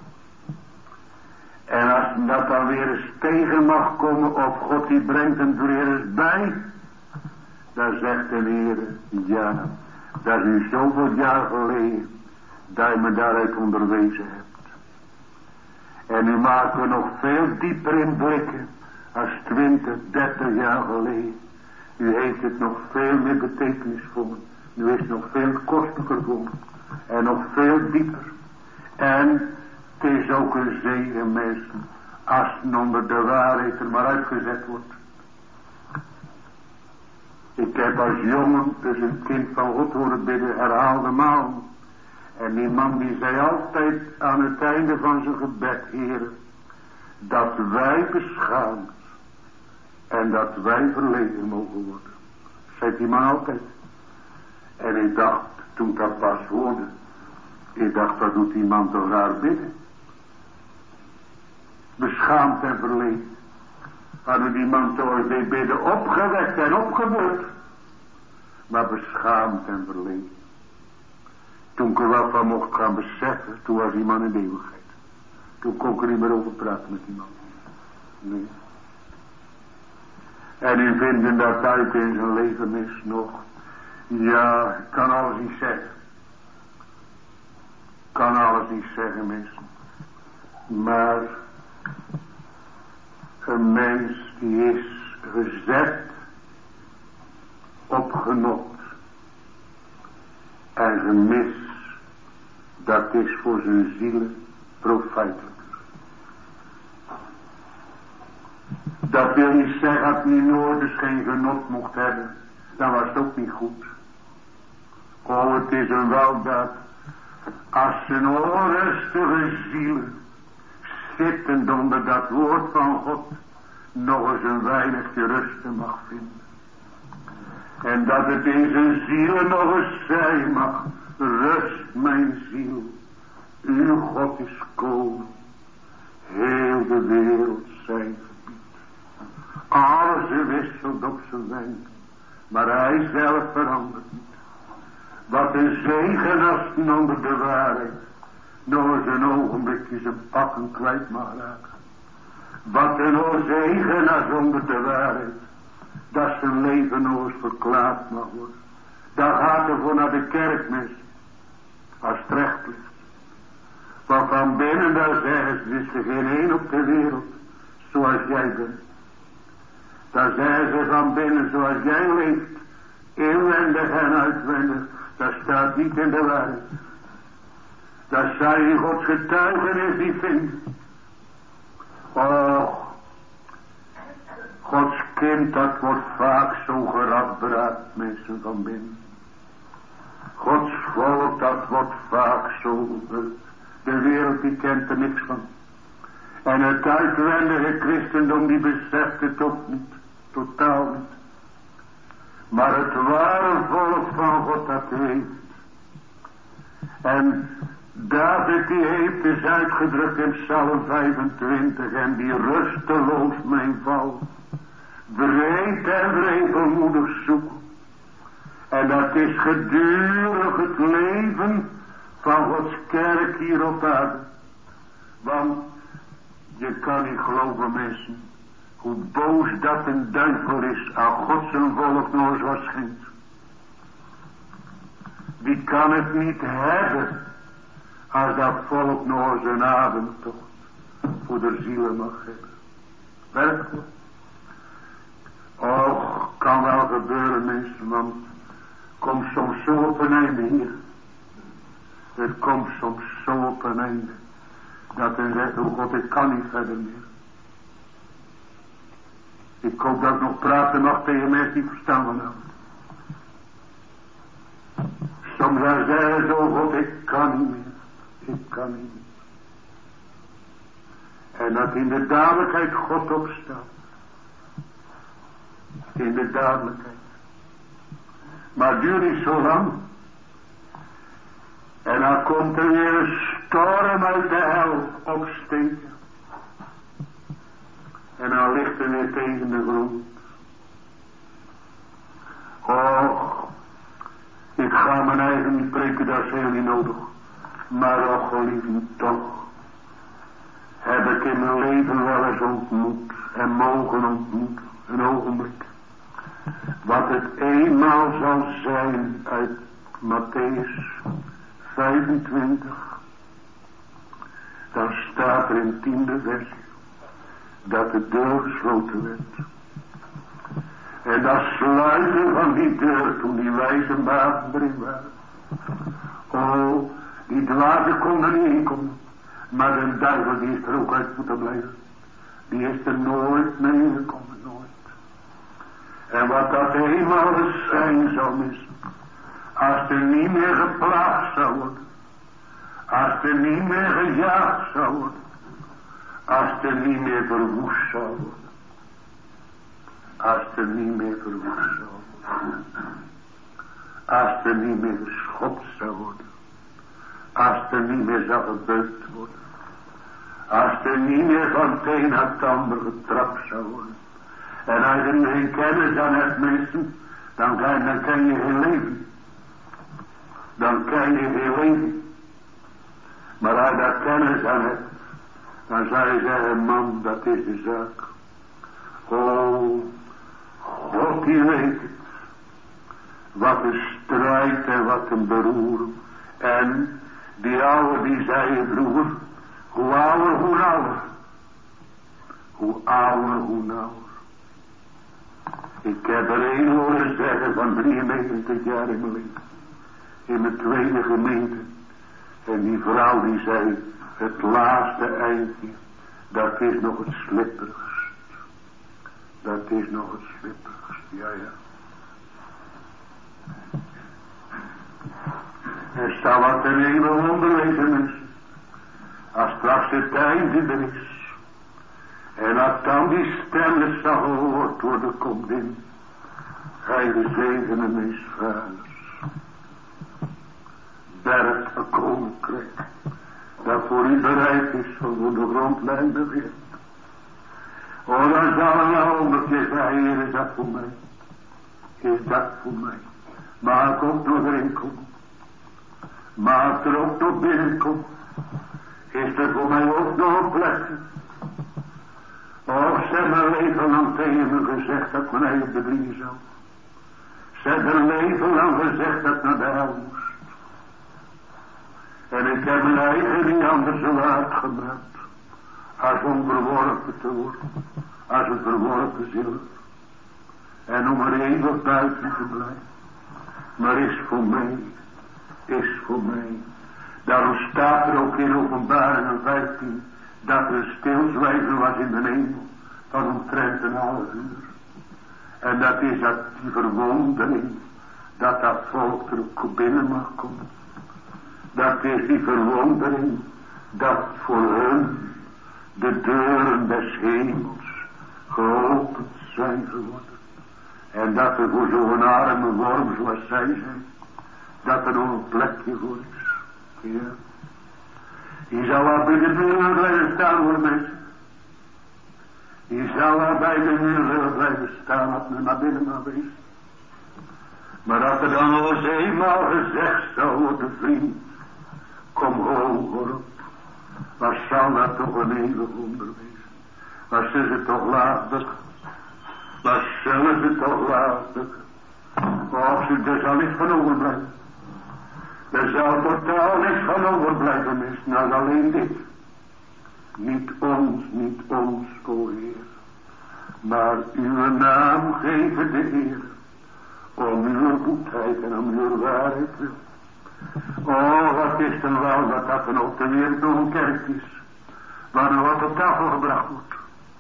Speaker 2: En als dat dan weer eens tegen mag komen, of God die brengt hem er weer eens bij, dan zegt de Heer, ja, dat is nu zoveel jaar geleden, dat je me daaruit onderwezen hebt. En nu maken we nog veel dieper in blikken, als twintig, dertig jaar geleden. Nu heeft het nog veel meer betekenis voor me. Nu is het nog veel kostelijker voor me. En nog veel dieper. En het is ook een zegen, mensen, als het onder de waarheid er maar uitgezet wordt. Ik heb als jongen dus een kind van God horen bidden, herhaalde maal. En die man die zei altijd aan het einde van zijn gebed, Heer, dat wij beschaamd en dat wij verleden mogen worden. Zei die man altijd. En ik dacht, toen ik dat pas hoorde, ik dacht, wat doet die man toch raar bidden? Beschaamd en verleden. Hadden die man toch deed bidden opgewekt en opgebeurd. Maar beschaamd en verleden. Toen ik er wat van mocht gaan beseffen, toen was die man in de eeuwigheid. Toen kon ik er niet meer over praten met die man. Nee. En u vindt dat uit in zijn leven is nog. Ja, ik kan alles niet zeggen. Kan alles niet zeggen, mensen. Maar een mens die is gezet op genot en gemis, dat is voor zijn zielen profijtelijk. Dat wil niet zeggen dat die Noorders geen genot mocht hebben, dan was het ook niet goed. Oh, het is een weldaad als een onrustige zielen zittend onder dat woord van God nog eens een weinig rusten mag vinden. En dat het in zijn ziel nog eens zijn mag, rust mijn ziel, uw God is koning, heel de wereld zijn gebied. Alles wisselt op zijn wenk, maar hij zelf verandert niet. Wat een zegen als het onder de waarheid nog eens een ogenblikje zijn pakken kwijt mag raken. Wat een zegen als onder de waarheid dat zijn leven nog eens verklaard mag worden. Dan gaat er voor naar de kerkmis als het recht ligt. Want van binnen daar zeggen ze, is er geen één op de wereld zoals jij bent. Daar zeggen ze van binnen zoals jij leeft, inwendig en uitwendig, dat staat niet in de waarheid. Dat zou je Gods getuigenis niet vinden. Och, Gods kind, dat wordt vaak zo geradbraakt, mensen van binnen. Gods volk, dat wordt vaak zo, de wereld die kent er niks van. En het uitwendige christendom die beseft het ook niet, totaal niet. Maar het ware volk van God dat weet. En David die heeft is uitgedrukt in Psalm vijfentwintig en die rusteloos mijn val breed en wrevelmoedig zoek. En dat is gedurig het leven van Gods kerk hier op aarde. Want je kan niet geloven, mensen, hoe boos dat een duivel is aan God zijn volk nog eens wat schenkt. Die kan het niet hebben als dat volk nog eens een ademtocht voor de zielen mag hebben. Werkelijk. Och, kan wel gebeuren, mensen, want het komt soms zo op een einde hier. Het komt soms zo op een einde. Dat hij zegt, oh God, ik kan niet verder meer. Ik hoop dat ik nog praten mag tegen mensen die verstaan van hem. Soms hij zeggen ze, oh God, ik kan niet meer. Ik kan niet meer. En dat in de dadelijkheid God opstaat. In de dadelijkheid. Maar duurt niet zo lang. En dan komt er weer een storm uit de hel opsteken. En dan ligt er weer tegen de grond. Och, ik ga mijn eigen niet preken, dat is heel niet nodig. Maar och, geliefd, toch heb ik in mijn leven wel eens ontmoet en mogen ontmoeten, een ogenblik. Wat het eenmaal zal zijn uit Mattheüs vijfentwintig, dan staat er in tiende vers dat de deur gesloten werd. En dat sluiten van die deur toen die wijze maagden erin waren. Oh, die dwazen konden niet inkomen. Maar de duivel die is er ook uit moeten blijven. Die is er nooit mee gekomen, nooit. En wat dat eenmaal eens zijn zou missen. Als er niet meer geplaagd zou worden. Als er niet meer gejaagd zou worden. Als er niet meer verwoest zou worden. Als er niet meer verwoest zou worden. Als er niet meer geschopt zou worden. Als er niet meer zou gebeukt worden. Als er niet meer van het een naar het ander getrapt zou worden. En als er geen kennis aan hebt, mensen, dan kan, dan kan je geen leven. Dan kan je geen leven. Maar als je daar kennis aan hebt, dan zou je zeggen, man, dat is de zaak. Oh, God die weet het. Wat een strijd en wat een beroering. En die oude die zei vroeger, hoe ouder, hoe nauwer. Hoe ouder, hoe nauwer. Ik heb er een horen zeggen van drieënnegentig jaar in mijn leven. In mijn tweede gemeente. En die vrouw die zei, het laatste eindje, dat is nog het slipperigst. Dat is nog het slipperigst, ja ja. Er zou wat een hele wonder wezen, mensen. Als straks het einde er is. En als dan die stemmen zal gehoord worden, komt in. Gij de zegene meest vaders. Bergt een koninkrijk. Dat voor u bereid is van voor de grondlijn begint. O, dan zal er een honderdje zijn, Heer, is dat voor mij. Is dat voor mij. Maar ik ook nog erin kom. Maar ik er ook nog binnenkom. Is er voor mij ook nog een plekje. Och, ze hebben een leven lang tegen me gezegd dat ik mijn eigen bedriegen zou. Ze hebben een leven lang gezegd dat ik naar de hel moest. En ik heb mijn eigen niet anders zo uitgemaakt. Als onverworpen te worden. Als een verworpen zilver. En om er eeuwig buiten te blijven. Maar is voor mij. Is voor mij. Daarom staat er ook in Openbaringen vijftien. Dat er stilzwijgen was in de hemel. Van omtrent een half uur. En dat is dat die verwondering. Dat dat volk er ook binnen mag komen. Dat is die verwondering. Dat voor hun de deuren des hemels geopend zijn geworden. En dat er voor zo'n arme worm zoals zij zijn. Dat er nog een plekje voor is. Ja. Je zou wel bij de muur blijven staan voor mensen. Je zou wel bij de muur blijven staan als men naar binnen mag wezen. Maar dat er dan nog eens eenmaal gezegd zou worden, vriend. Kom hoger op. Wat zal dat toch een eeuwig wonder wezen. Wat is het toch later. Wat zullen ze toch later. Och, er zal niks van overblijven. Er zal totaal niks van overblijven, mis. Nou, alleen dit. Niet ons, niet ons, o Heer. Maar uw naam geven de Heer. Om uw goedheid en om uw waarheid wil. Oh, wat is dan wel dat dat dan ook de wereld nog een kerk is. waar nog wat op tafel gebracht wordt.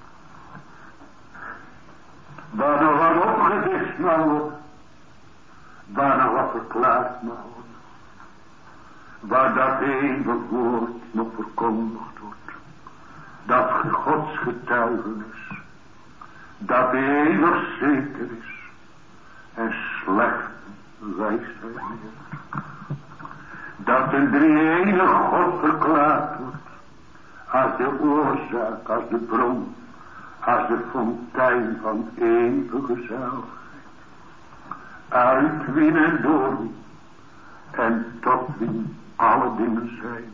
Speaker 2: Waar nog wat opgedist mag worden. Waar nog wat verklaard mag worden. Waar dat eeuwig woord nog verkondigd wordt. Dat Gods getuigenis. Dat eeuwig zeker is. En slecht wijsheid meer. Dat een drie-enige God verklaard wordt. Als de oorzaak, als de bron. Als de fontein van eeuwige zaligheid. Uit wie en door wie. En tot wie alle dingen zijn.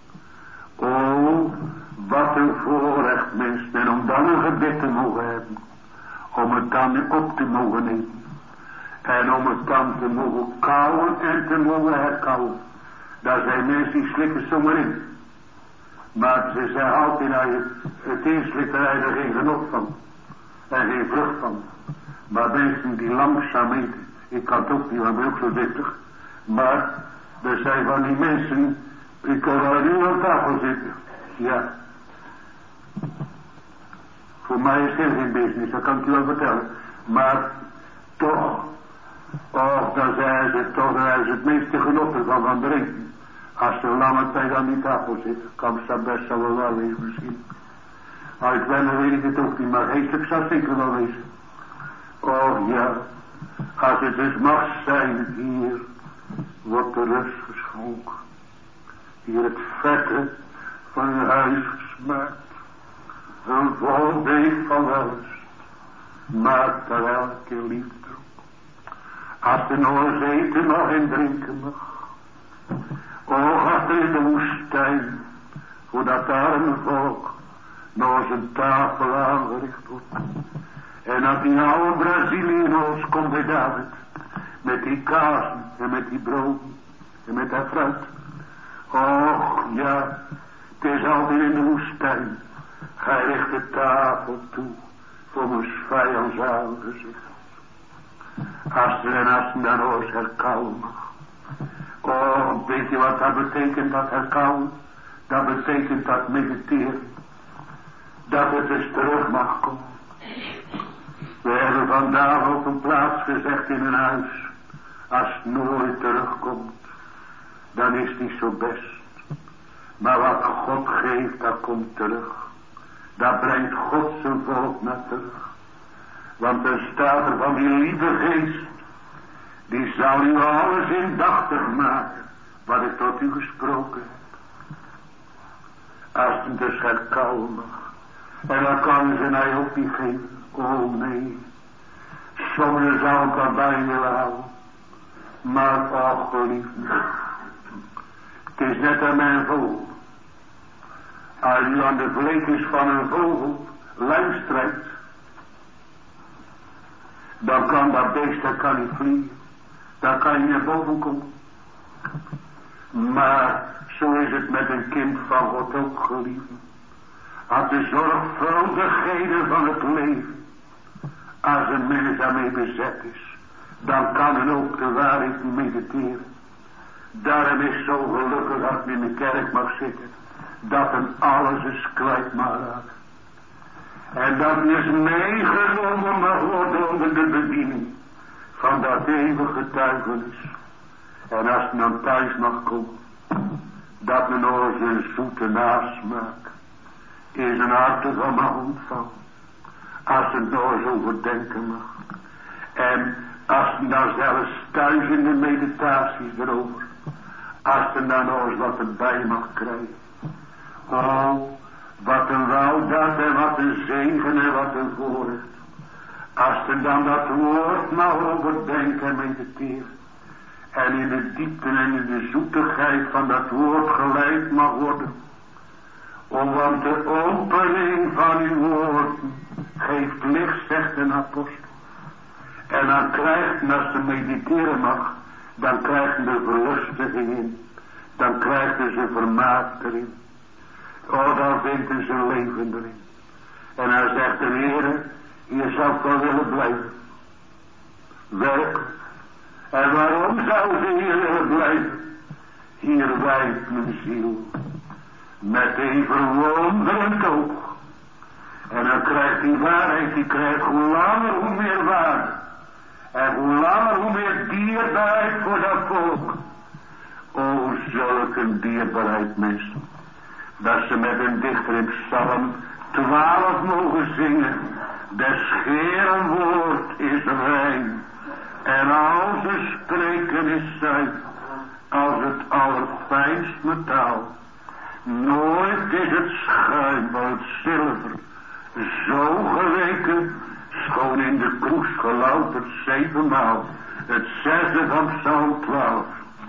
Speaker 2: O, wat een voorrecht mensen. En om dan een gebed te mogen hebben. Om het dan op te mogen nemen. En om het dan te mogen kauwen en te mogen herkauwen. Daar zijn mensen die slikken zomaar in. Maar ze zeggen altijd, nou, het inslikken er geen genot van. En geen vrucht van. Maar mensen die langzaam eten. Ik kan het ook niet, maar ben ook zo driftig. Maar er zijn van die mensen, ik kan wel nu aan tafel zitten. Ja. Voor mij is het geen business, dat kan ik u wel vertellen. Maar toch, oh, dan zijn ze toch, dan zijn ze het meeste genot ervan van drinken. Als ze lange tijd aan die tafel zitten, kan het best wel wel wezen misschien. Uitwendig weet ik het ook niet, maar geestelijk zou het zeker wel wezen. Oh ja, als het dus mag zijn, hier wordt de rust geschonken. Hier het vette van uw huis gesmaakt. Een vol beek van welst. Maakt er elke liefde op. Als de nog eten nog en drinken mag. O, gaat er in de woestijn. Voor dat arme volk nog zijn tafel aangericht wordt. En dat die oude Braziliërs komt bij David. Met die kazen en met die broden. En met dat fruit. Och ja, het is altijd in de woestijn. Hij richt de tafel toe. Voor mijn vijands aangezicht. Als ze en als ze dan ooit herkauwen mag. Oh, weet je wat dat betekent, dat herkauwen? Dat betekent dat mediteren. Dat het dus terug mag komen. We hebben vandaag op een plaats gezegd in een huis. Als het nooit terugkomt, dan is het niet zo best. Maar wat God geeft, dat komt terug. Dat brengt God zijn volk naar terug. Want er staat er van die lieve geest. Die zal u alles indachtig maken. Wat ik tot u gesproken heb. Als het dus herkauwen mag. En dan kan ze mij ook niet geven. Oh nee. Sommigen zouden het daarbij willen houden. Maar oh geliefde. Het is net aan mijn vogel. Als u aan de vleetjes van een vogel lijn strijkt. Dan kan dat beest, dat kan niet vliegen. Dan kan je naar boven komen. Maar zo is het met een kind van God ook, geliefd. Als de zorgvuldigheden van het leven, als een mens daarmee bezet is, dan kan men ook de waarheid mediteren. Daarom is het zo gelukkig als men in de kerk mag zitten, dat hem alles is kwijt mag raken. En dat dus meegenomen mag worden onder de bediening van dat eeuwige getuigenis. En als men dan thuis mag komen, dat men ooit een zoete nasmaak in zijn harte van mag ontvangen. Als men nog eens overdenken mag. En als men dan zelfs thuis in de meditaties erover, als men dan nog eens wat erbij mag krijgen. Oh, wat een weldaad en wat een zegen en wat een voorrecht. Als men dan dat woord mag overdenken en mediteren. En in de diepte en in de zoetigheid van dat woord geleid mag worden. Oh, want de opening van uw woorden geeft licht, zegt een apostel. En dan krijgt, als ze mediteren mag, dan krijgen ze verlustiging in. Dan krijgen ze vermaak erin. Oh, dan vinden ze leven erin. En dan zegt de Heer, hier zou ik wel willen blijven. Werkelijk. En waarom zou ze hier willen blijven? Hier wijdt mijn ziel. Met een verwonderend oog. En dan krijgt die waarheid, die krijgt hoe langer hoe meer waarde. En hoe langer hoe meer dierbaarheid voor dat volk. O, zulk een dierbaarheid, mensen. Dat ze met een dichter in Psalm twaalf mogen zingen. Des Heeren woord is rein. En al ze spreken is zuiver. Als het allerfijnst metaal. Nooit is het schuim van het zilver zo geweken. Schoon in de kroes gelouterd zevenmaal. Het zesde van Psalm twaalf.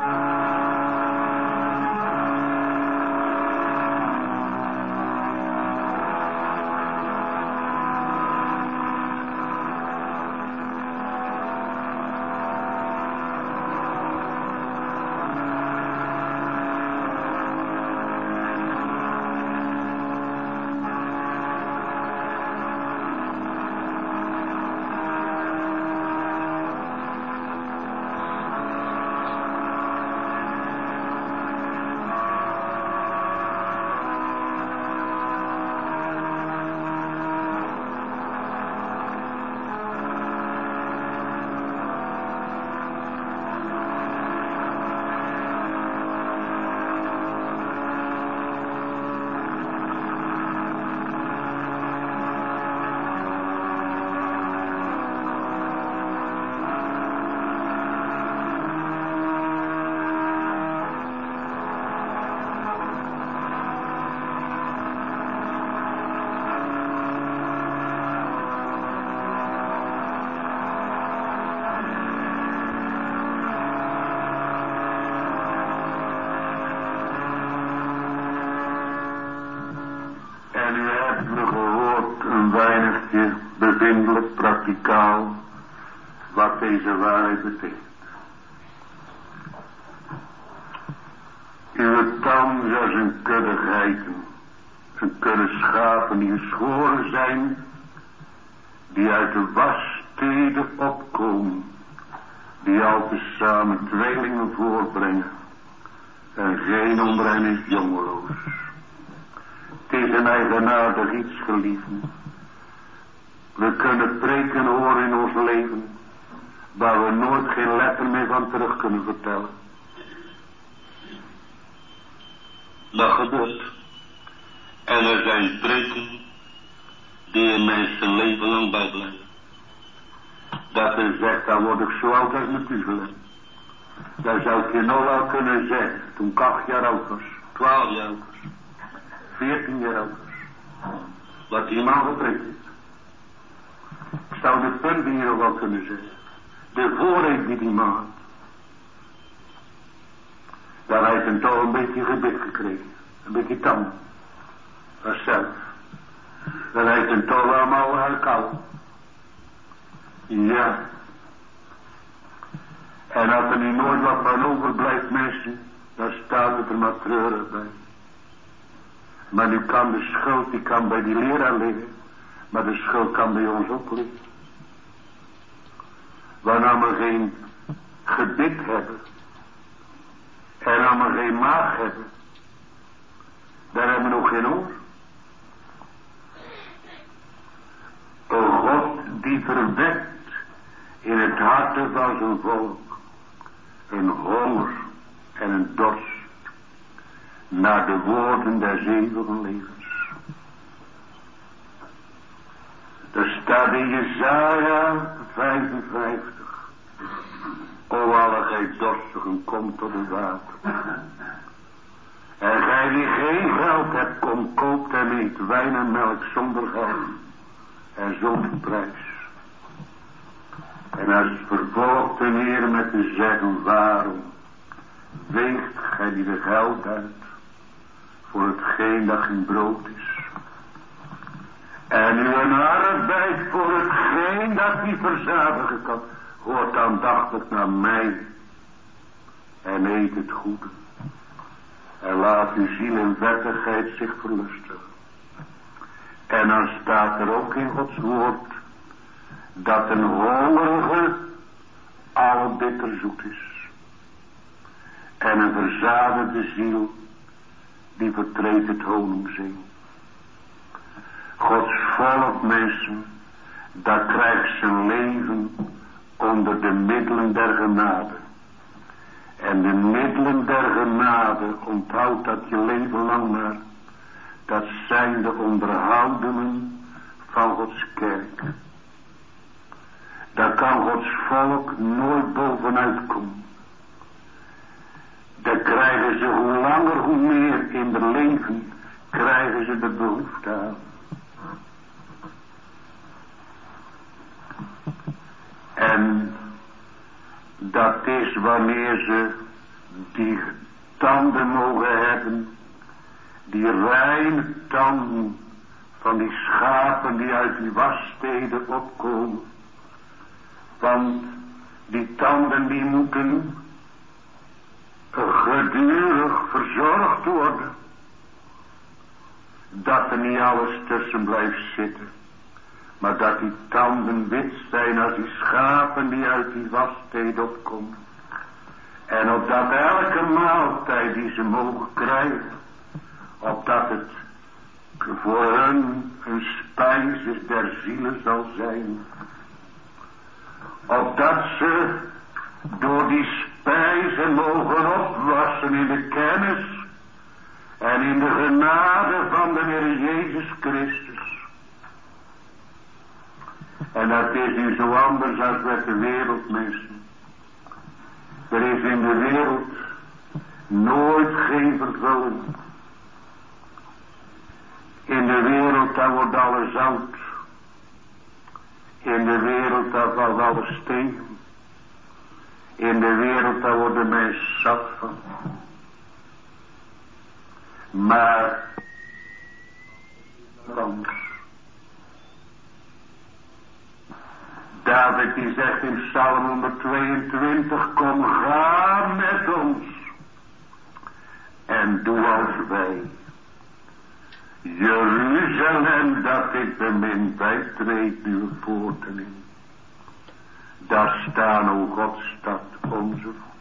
Speaker 2: Bevindelijk, prakticaal, wat deze waarheid betekent. Uw tand als een kudde geiten, een kudde schapen die geschoren zijn, die uit de wassteden opkomen, die al tezamen tweelingen voortbrengen, en geen onder hen is jongeloos. Het is een eigenaardig iets, geliefden. We kunnen preken horen in ons leven, waar we nooit geen letter meer van terug kunnen vertellen. Dat gebeurt. En er zijn preken die een mensen leven lang bijblijven. Dat er zegt, dan word ik zo oud als Methuselem. Dan zou ik je nog wel kunnen zeggen, toen ik acht jaar oud was, twaalf jaar oud was, veertien jaar oud was, wat die man gepreekt heeft. Ik zou de punten hier ook wel kunnen zeggen. De voorrecht die die man had. Dan heeft hij toch een beetje gebit gekregen. Een beetje tam. Dat zelf. Dan heeft hij toch allemaal herkoud. Ja. En als er nu nooit wat van overblijft, mensen, dan staat het er maar treurig bij. Maar nu kan de schuld, die kan bij die leraar liggen. Maar de schuld kan bij ons ook liggen. Wanneer we geen gebit hebben. En als we geen maag hebben. Dan hebben we nog geen oor. O God die verwekt in het harte van zijn volk. Een honger en een dorst. Naar de woorden des eeuwigen levens. Er staat in Jesaja vijfenvijftig. O alle gij dorstigen, kom tot het water. En gij die geen geld hebt, kom koopt en eet wijn en melk zonder geld. En zonder prijs. En als vervolgt de Heer met te zeggen, waarom weegt gij die de geld uit voor hetgeen dat geen brood is. En uw arbeid voor hetgeen dat niet verzadigen kan. Hoort aandachtig naar mij. En eet het goede. En laat uw ziel in wettigheid zich verlusten. En dan staat er ook in Gods woord. Dat een hongerige al bitter zoet is. En een verzadigde ziel die vertreedt het honingzee. Gods volk, mensen, dat krijgt zijn leven onder de middelen der genade. En de middelen der genade, onthoud dat je leven lang maar, dat zijn de onderhoudenen van Gods kerk. Daar kan Gods volk nooit bovenuit komen. Daar krijgen ze hoe langer hoe meer in het leven, krijgen ze de behoefte aan. En dat is wanneer ze die tanden mogen hebben, die reine tanden van die schapen die uit die wassteden opkomen. Want die tanden die moeten gedurig verzorgd worden. Dat er niet alles tussen blijft zitten. Maar dat die tanden wit zijn als die schapen die uit die wassteden opkomen. En opdat elke maaltijd die ze mogen krijgen, opdat het voor hun een spijs der zielen zal zijn. Opdat ze door die spijzen mogen opwassen in de kennis en in de genade van de Heer Jezus Christus. En dat is nu zo anders als met de wereld, mensen. Er is in de wereld nooit geen vervulling. In de wereld daar wordt alles zout. In de wereld daar valt alles tegen. In de wereld daar wordt de mens zat van. Maar anders. David die zegt in Psalm honderdtweeëntwintig, kom ga met ons en doe als wij. Jeruzalem dat ik bemin, wij treedt uw poorten in. Daar staan, o Godstad, onze voet.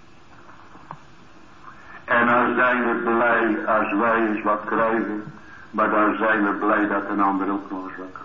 Speaker 2: En dan zijn we blij als wij eens wat krijgen, maar dan zijn we blij dat een ander ook nog eens wat krijgt.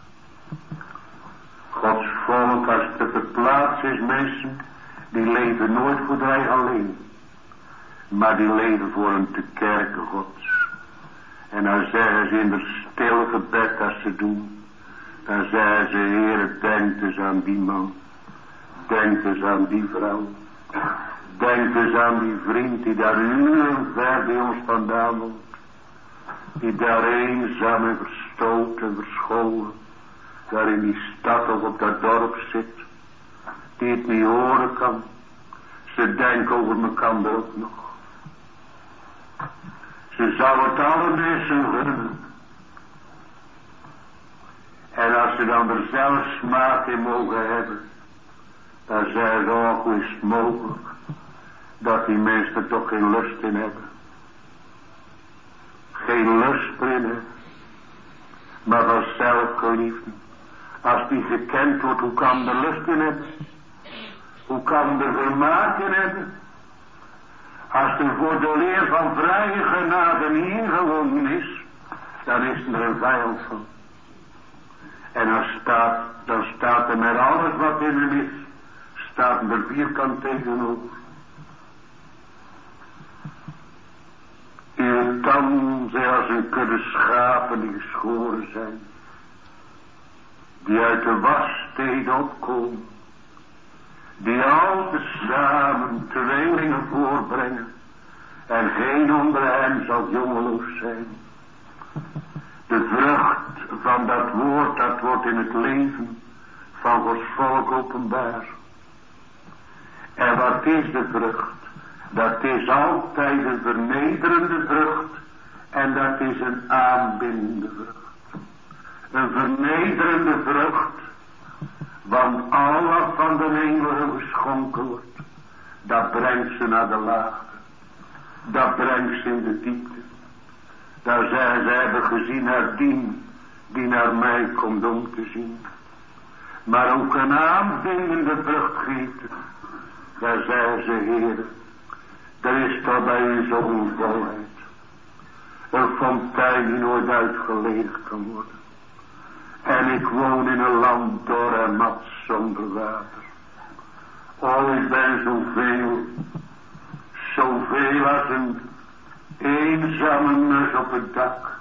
Speaker 2: Gods volk, als het op de plaats is, mensen, die leven nooit voor wij alleen, maar die leven voor een te kerken Gods. En dan zeggen ze in het stille gebed als ze doen, dan zeggen ze, Heere, denk eens aan die man, denk eens aan die vrouw, denk eens aan die vriend die daar uren ver bij ons vandaan woont, die daar eenzaam en verstoten en verscholen, daar in die stad of op dat dorp zit, die het niet horen kan. Ze denken over elkaar ook nog. Ze zou het alle mensen gunnen. En als ze dan er zelf smaak in mogen hebben, dan zeggen ze, oh, hoe is het mogelijk dat die mensen er toch geen lust in hebben. Geen lust erin hebben, maar van zelfgeliefde. Als die gekend wordt, hoe kan er lust in hebben? Hoe kan er vermaak in hebben? Als er voor de leer van vrije genade niet ingewonnen is, dan is er een vijand van. En dan staat, dan staat er met alles wat in hem is, staat er vierkant tegenover. Uw tanden zijn als een kudde schapen die geschoren zijn, die uit de wassteden opkomen, die al tezamen tweelingen voorbrengen, en geen onder hen zal jongeloos zijn. De vrucht van dat woord, dat wordt in het leven van Gods volk openbaar. En wat is de vrucht? Dat is altijd een vernederende vrucht, en dat is een aanbindende vrucht. Een vernederende vrucht, want al wat van de eeuwige geschonken wordt, dat brengt ze naar de laagte. Dat brengt ze in de diepte. Daar zeggen ze, hebben gezien naar dien die naar mij komt om te zien. Maar ook een aanbindende vrucht geeft. Daar zeggen ze, Heere, er is toch bij u zo'n volheid. Een fontein die nooit uitgeledigd kan worden. En ik woon in een land dor en mat zonder water. O, ik ben zoveel, zoveel als een eenzame mus op het dak.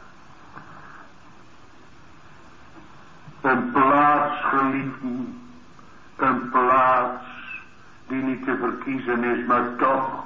Speaker 2: Een plaats geliefden, een plaats die niet te verkiezen is, maar toch.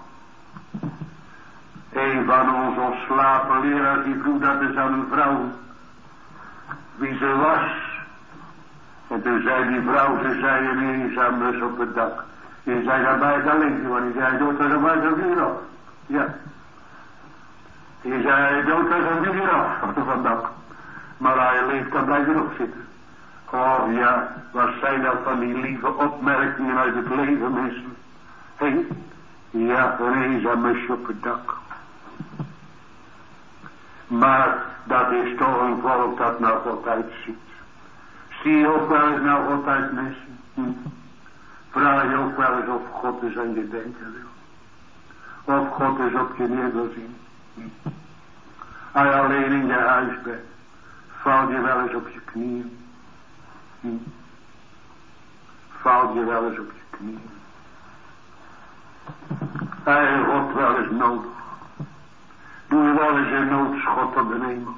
Speaker 2: Een van onze ontslapen leraars die vroeg dat eens aan een vrouw wie ze was. En toen zei die vrouw, ze zei een eenzaam mus op het dak. En zei daarbij het alleen, want hij zei dood als een buiten vuur af. Ja. Hij zei dood als een vuur af van het dak. Maar hij leeft, dan blijft er nog zitten. Oh ja, wat zijn dat van die lieve opmerkingen uit het leven, mensen. Hé, hey, ja, een eenzaam musje op het dak. Maar dat is toch een volk dat naar God uitziet. Zie je ook wel eens naar God uit, mensen? Hm. Vraag je ook wel eens of God eens aan je denken wil. Of God eens op je neer wil zien. Hm. Als je alleen in je huis bent, val je wel eens op je knieën. Hm. Val je wel eens op je knieën. Heb je God wel eens nodig? Doe je wel eens een noodschot op de hemel?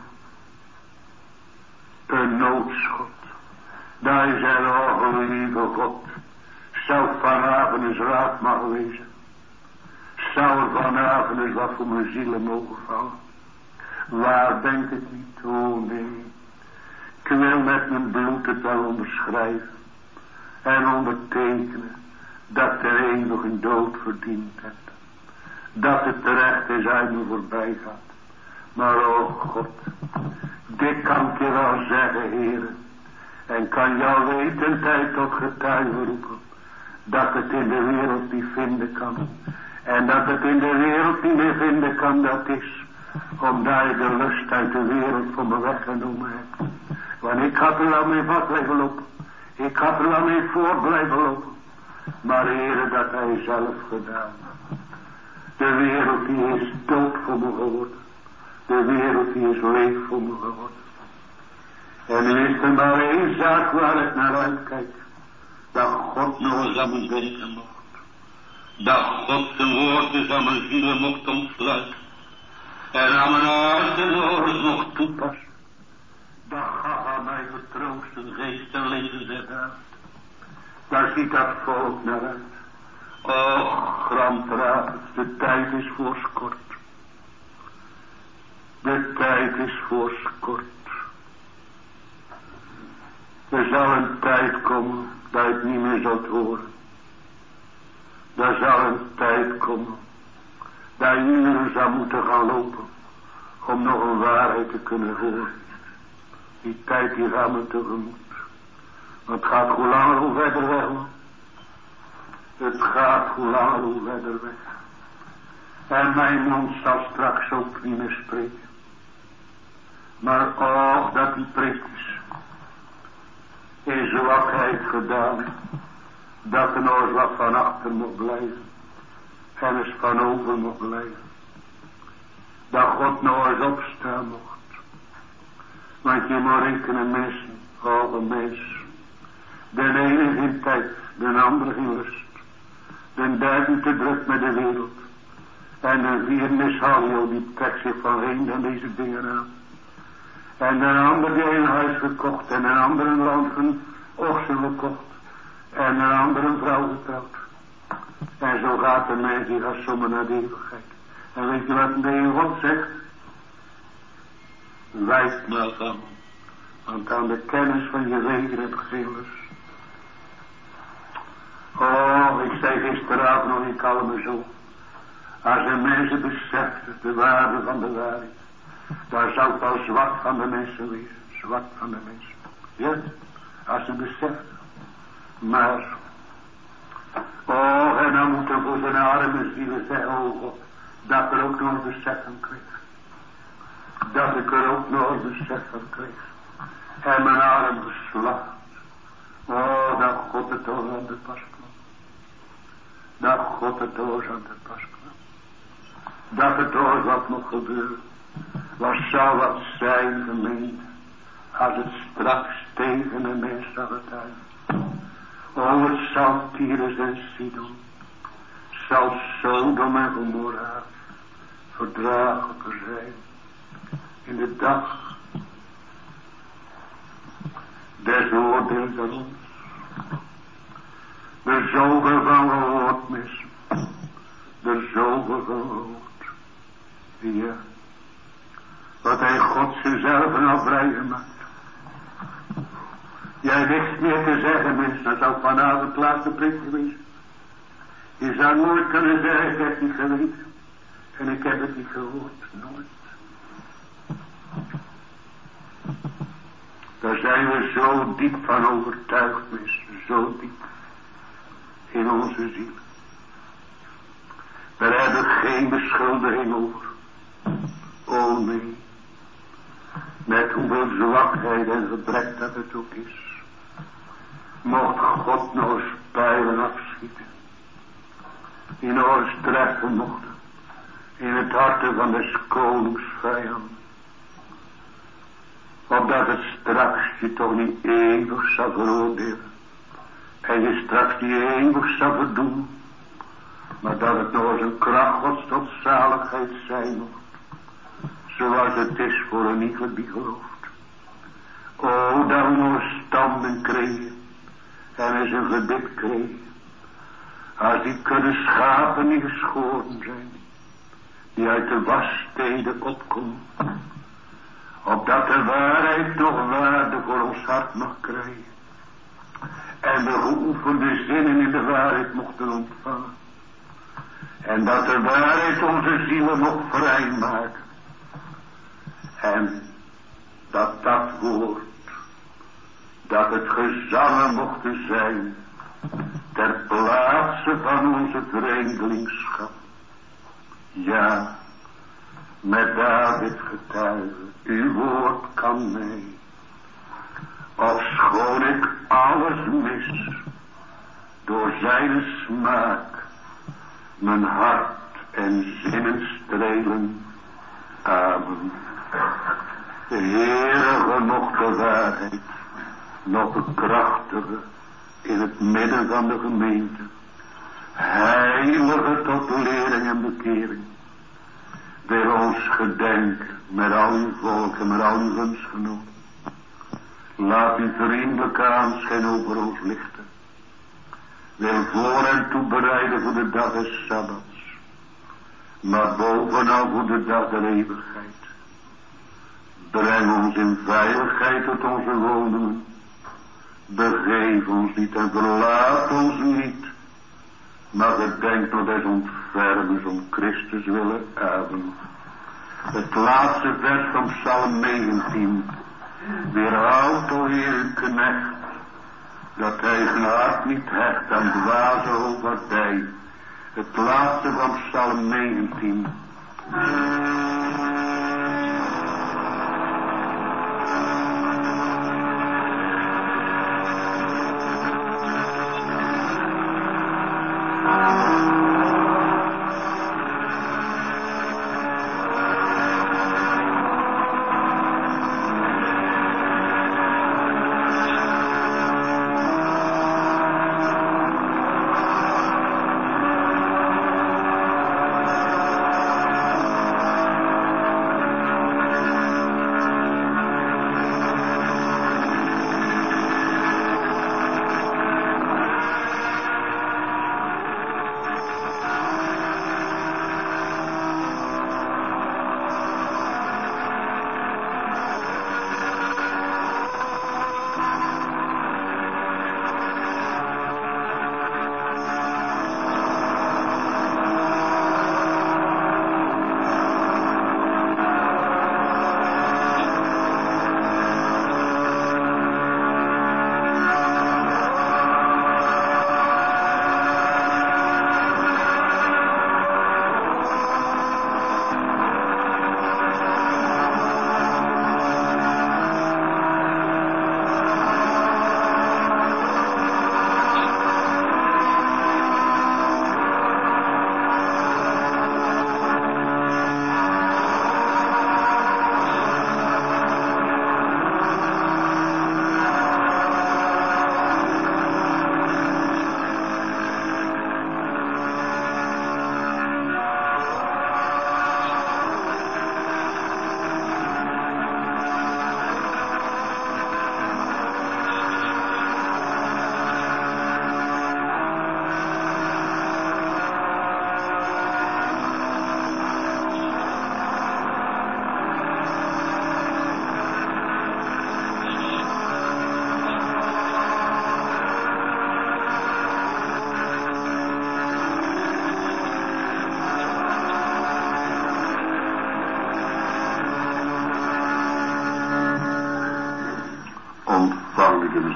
Speaker 2: Een noodschot. Daar is er, oh lieve God, zou vanavond eens raad mag wezen. Zou er vanavond eens wat voor mijn zielen mogen vallen. Waar denk ik niet, oh nee. Ik wil met mijn bloed het wel onderschrijven. En ondertekenen dat de eeuwige dood verdiend hebt. Dat het terecht is uit me voorbij gaat. Maar oh God, dit kan ik je wel zeggen, heren. En kan jouw wetendheid tot getuige roepen. Dat het in de wereld niet vinden kan. En dat het in de wereld niet meer vinden kan, dat is. Omdat je de lust uit de wereld voor me weggenomen hebt. Want ik had er wel mee vast blijven lopen. Ik had er wel mee voort blijven lopen. Maar heren, dat hij zelf gedaan. De wereld die is dood voor me geworden. De wereld die is leeg voor me geworden. En nu is er maar één zaak waar ik naar uitkijk. Dat God nog eens aan mijn denken mocht. Dat God zijn woord eens aan mijn zielen mocht ontsluiten. En aan mijn hart en oren mocht toepassen. Dat gaf aan mij vertroosten geest en leven zet uit. Daar ziet dat volk naar uit. Och, granddraad, de tijd is voorskort. De tijd is voorskort. Er zal een tijd komen dat je het niet meer zult horen. Er zal een tijd komen dat je uren zou moeten gaan lopen om nog een waarheid te kunnen horen. Die tijd die gaat me tegemoet. Want het gaat hoe langer hoe verder weg. Het gaat hoe langer hoe verder weg. En mijn mond zal straks ook niet meer spreken. Maar och, dat die preek is. In zwakheid gedaan. Dat er nog eens wat van achter moet blijven. En eens van over moet blijven. Dat God nog eens opstaan mocht. Want je moet rekenen mensen. Oh, een mens. De ene in tijd. De andere in lust. De derde te druk met de wereld. En de vierde is Halio, die trekt zich van heen dan deze dingen aan. En een ander die een huis gekocht. En een ander een land van oxen gekocht. En een andere vrouw getrouwd. En zo gaat de mens, die gaat zomaar naar de eeuwigheid. En weet je wat de God zegt? Wijs maar van. Want aan de kennis van je wegen heb ik geen lust. Oh, ik zei gisteravond nog, ik kalm me zo. Als een mensen beseft de waarde van de waarheid. Daar zou het al zwart van de mensen wezen. Zwart van de mensen. Ja, als ze beseft. Maar, oh, en dan moet er voor zijn arme zielen zeggen, oh God, dat er ook nog een besef van kreeg. Dat ik er ook nog een besef van kreeg. En mijn arm geslacht. Oh, dat God het oor aan de pas kwam. Dat God het oor aan de pas kwam. Dat het oor wat nog gebeurt. Wat zou dat zijn, gemeente, als het straks tegen een mens zou getuigen. O, het zal Tyrus en Sidon, zal Sodom en Gomorra verdraaglijker zijn in de dag des oordeels aan ons. Er zoveel van gehoord, mis. Er zoveel gehoord. Ja. Wat hij God zichzelf al vrijgemaakt. Jij niks meer te zeggen, mensen. Dat zou vanavond laatste prik geweest. Je zou nooit kunnen zeggen, ik heb het niet geweten. En ik heb het niet gehoord. Nooit. Daar zijn we zo diep van overtuigd, mensen. Zo diep. In onze ziel. We hebben geen beschuldiging over. O nee. Met hoeveel zwakheid en gebrek dat het ook is. Mocht God nog eens pijlen afschieten. Die nog eens treffen mochten. In het harte van des konings vijand. Opdat het straks je toch niet eeuwig zal veroordelen. En je straks niet eeuwig zal verdoen. Maar dat het nog eens een kracht Gods tot zaligheid zijn mocht. Zoals het is voor een ieder die gelooft. O, dat we nog eens standen kregen. En eens een gebed kregen. Als die kudde schapen die geschoren zijn. Die uit de wassteden opkomen. Opdat de waarheid nog waarde voor ons hart mag krijgen. En de geoefende zinnen in de waarheid mochten ontvangen. En dat de waarheid onze zielen nog vrij maakt. En dat dat woord, dat het gezangen mochten zijn, ter plaatse van onze vreemdelingschap. Ja, met David getuigen, uw woord kan mij, ofschoon ik alles mis, door zijn smaak, mijn hart en zinnen strelen. Amen. De Heere nog de waarheid, nog de krachtige in het midden van de gemeente. Heilige tot lering en bekering. Wil ons gedenken met al uw volk en met al uw gunstgenoten. Laat uw vriendelijke aanschijn over ons lichten. Wil voor en toe bereiden voor de dag des Sabbats. Maar bovenal voor de dag der eeuwigheid. Breng ons in veiligheid tot onze woningen. Begeef ons niet en verlaat ons niet. Maar gedenk nog des ontfermens om Christus willen. Amen. Het laatste vers van Psalm negentien. Weerhoud, o Heer, uw knecht, dat hij zijn hart niet hecht aan dwaze hoogvaardij. Het laatste van Psalm negentien.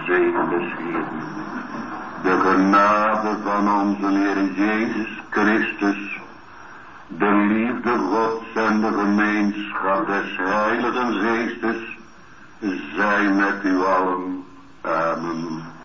Speaker 3: zegen des Heeren, de genade van onze Heer Jezus Christus, de liefde Gods en de gemeenschap des Heiligen Geestes, zij met u allen. Amen.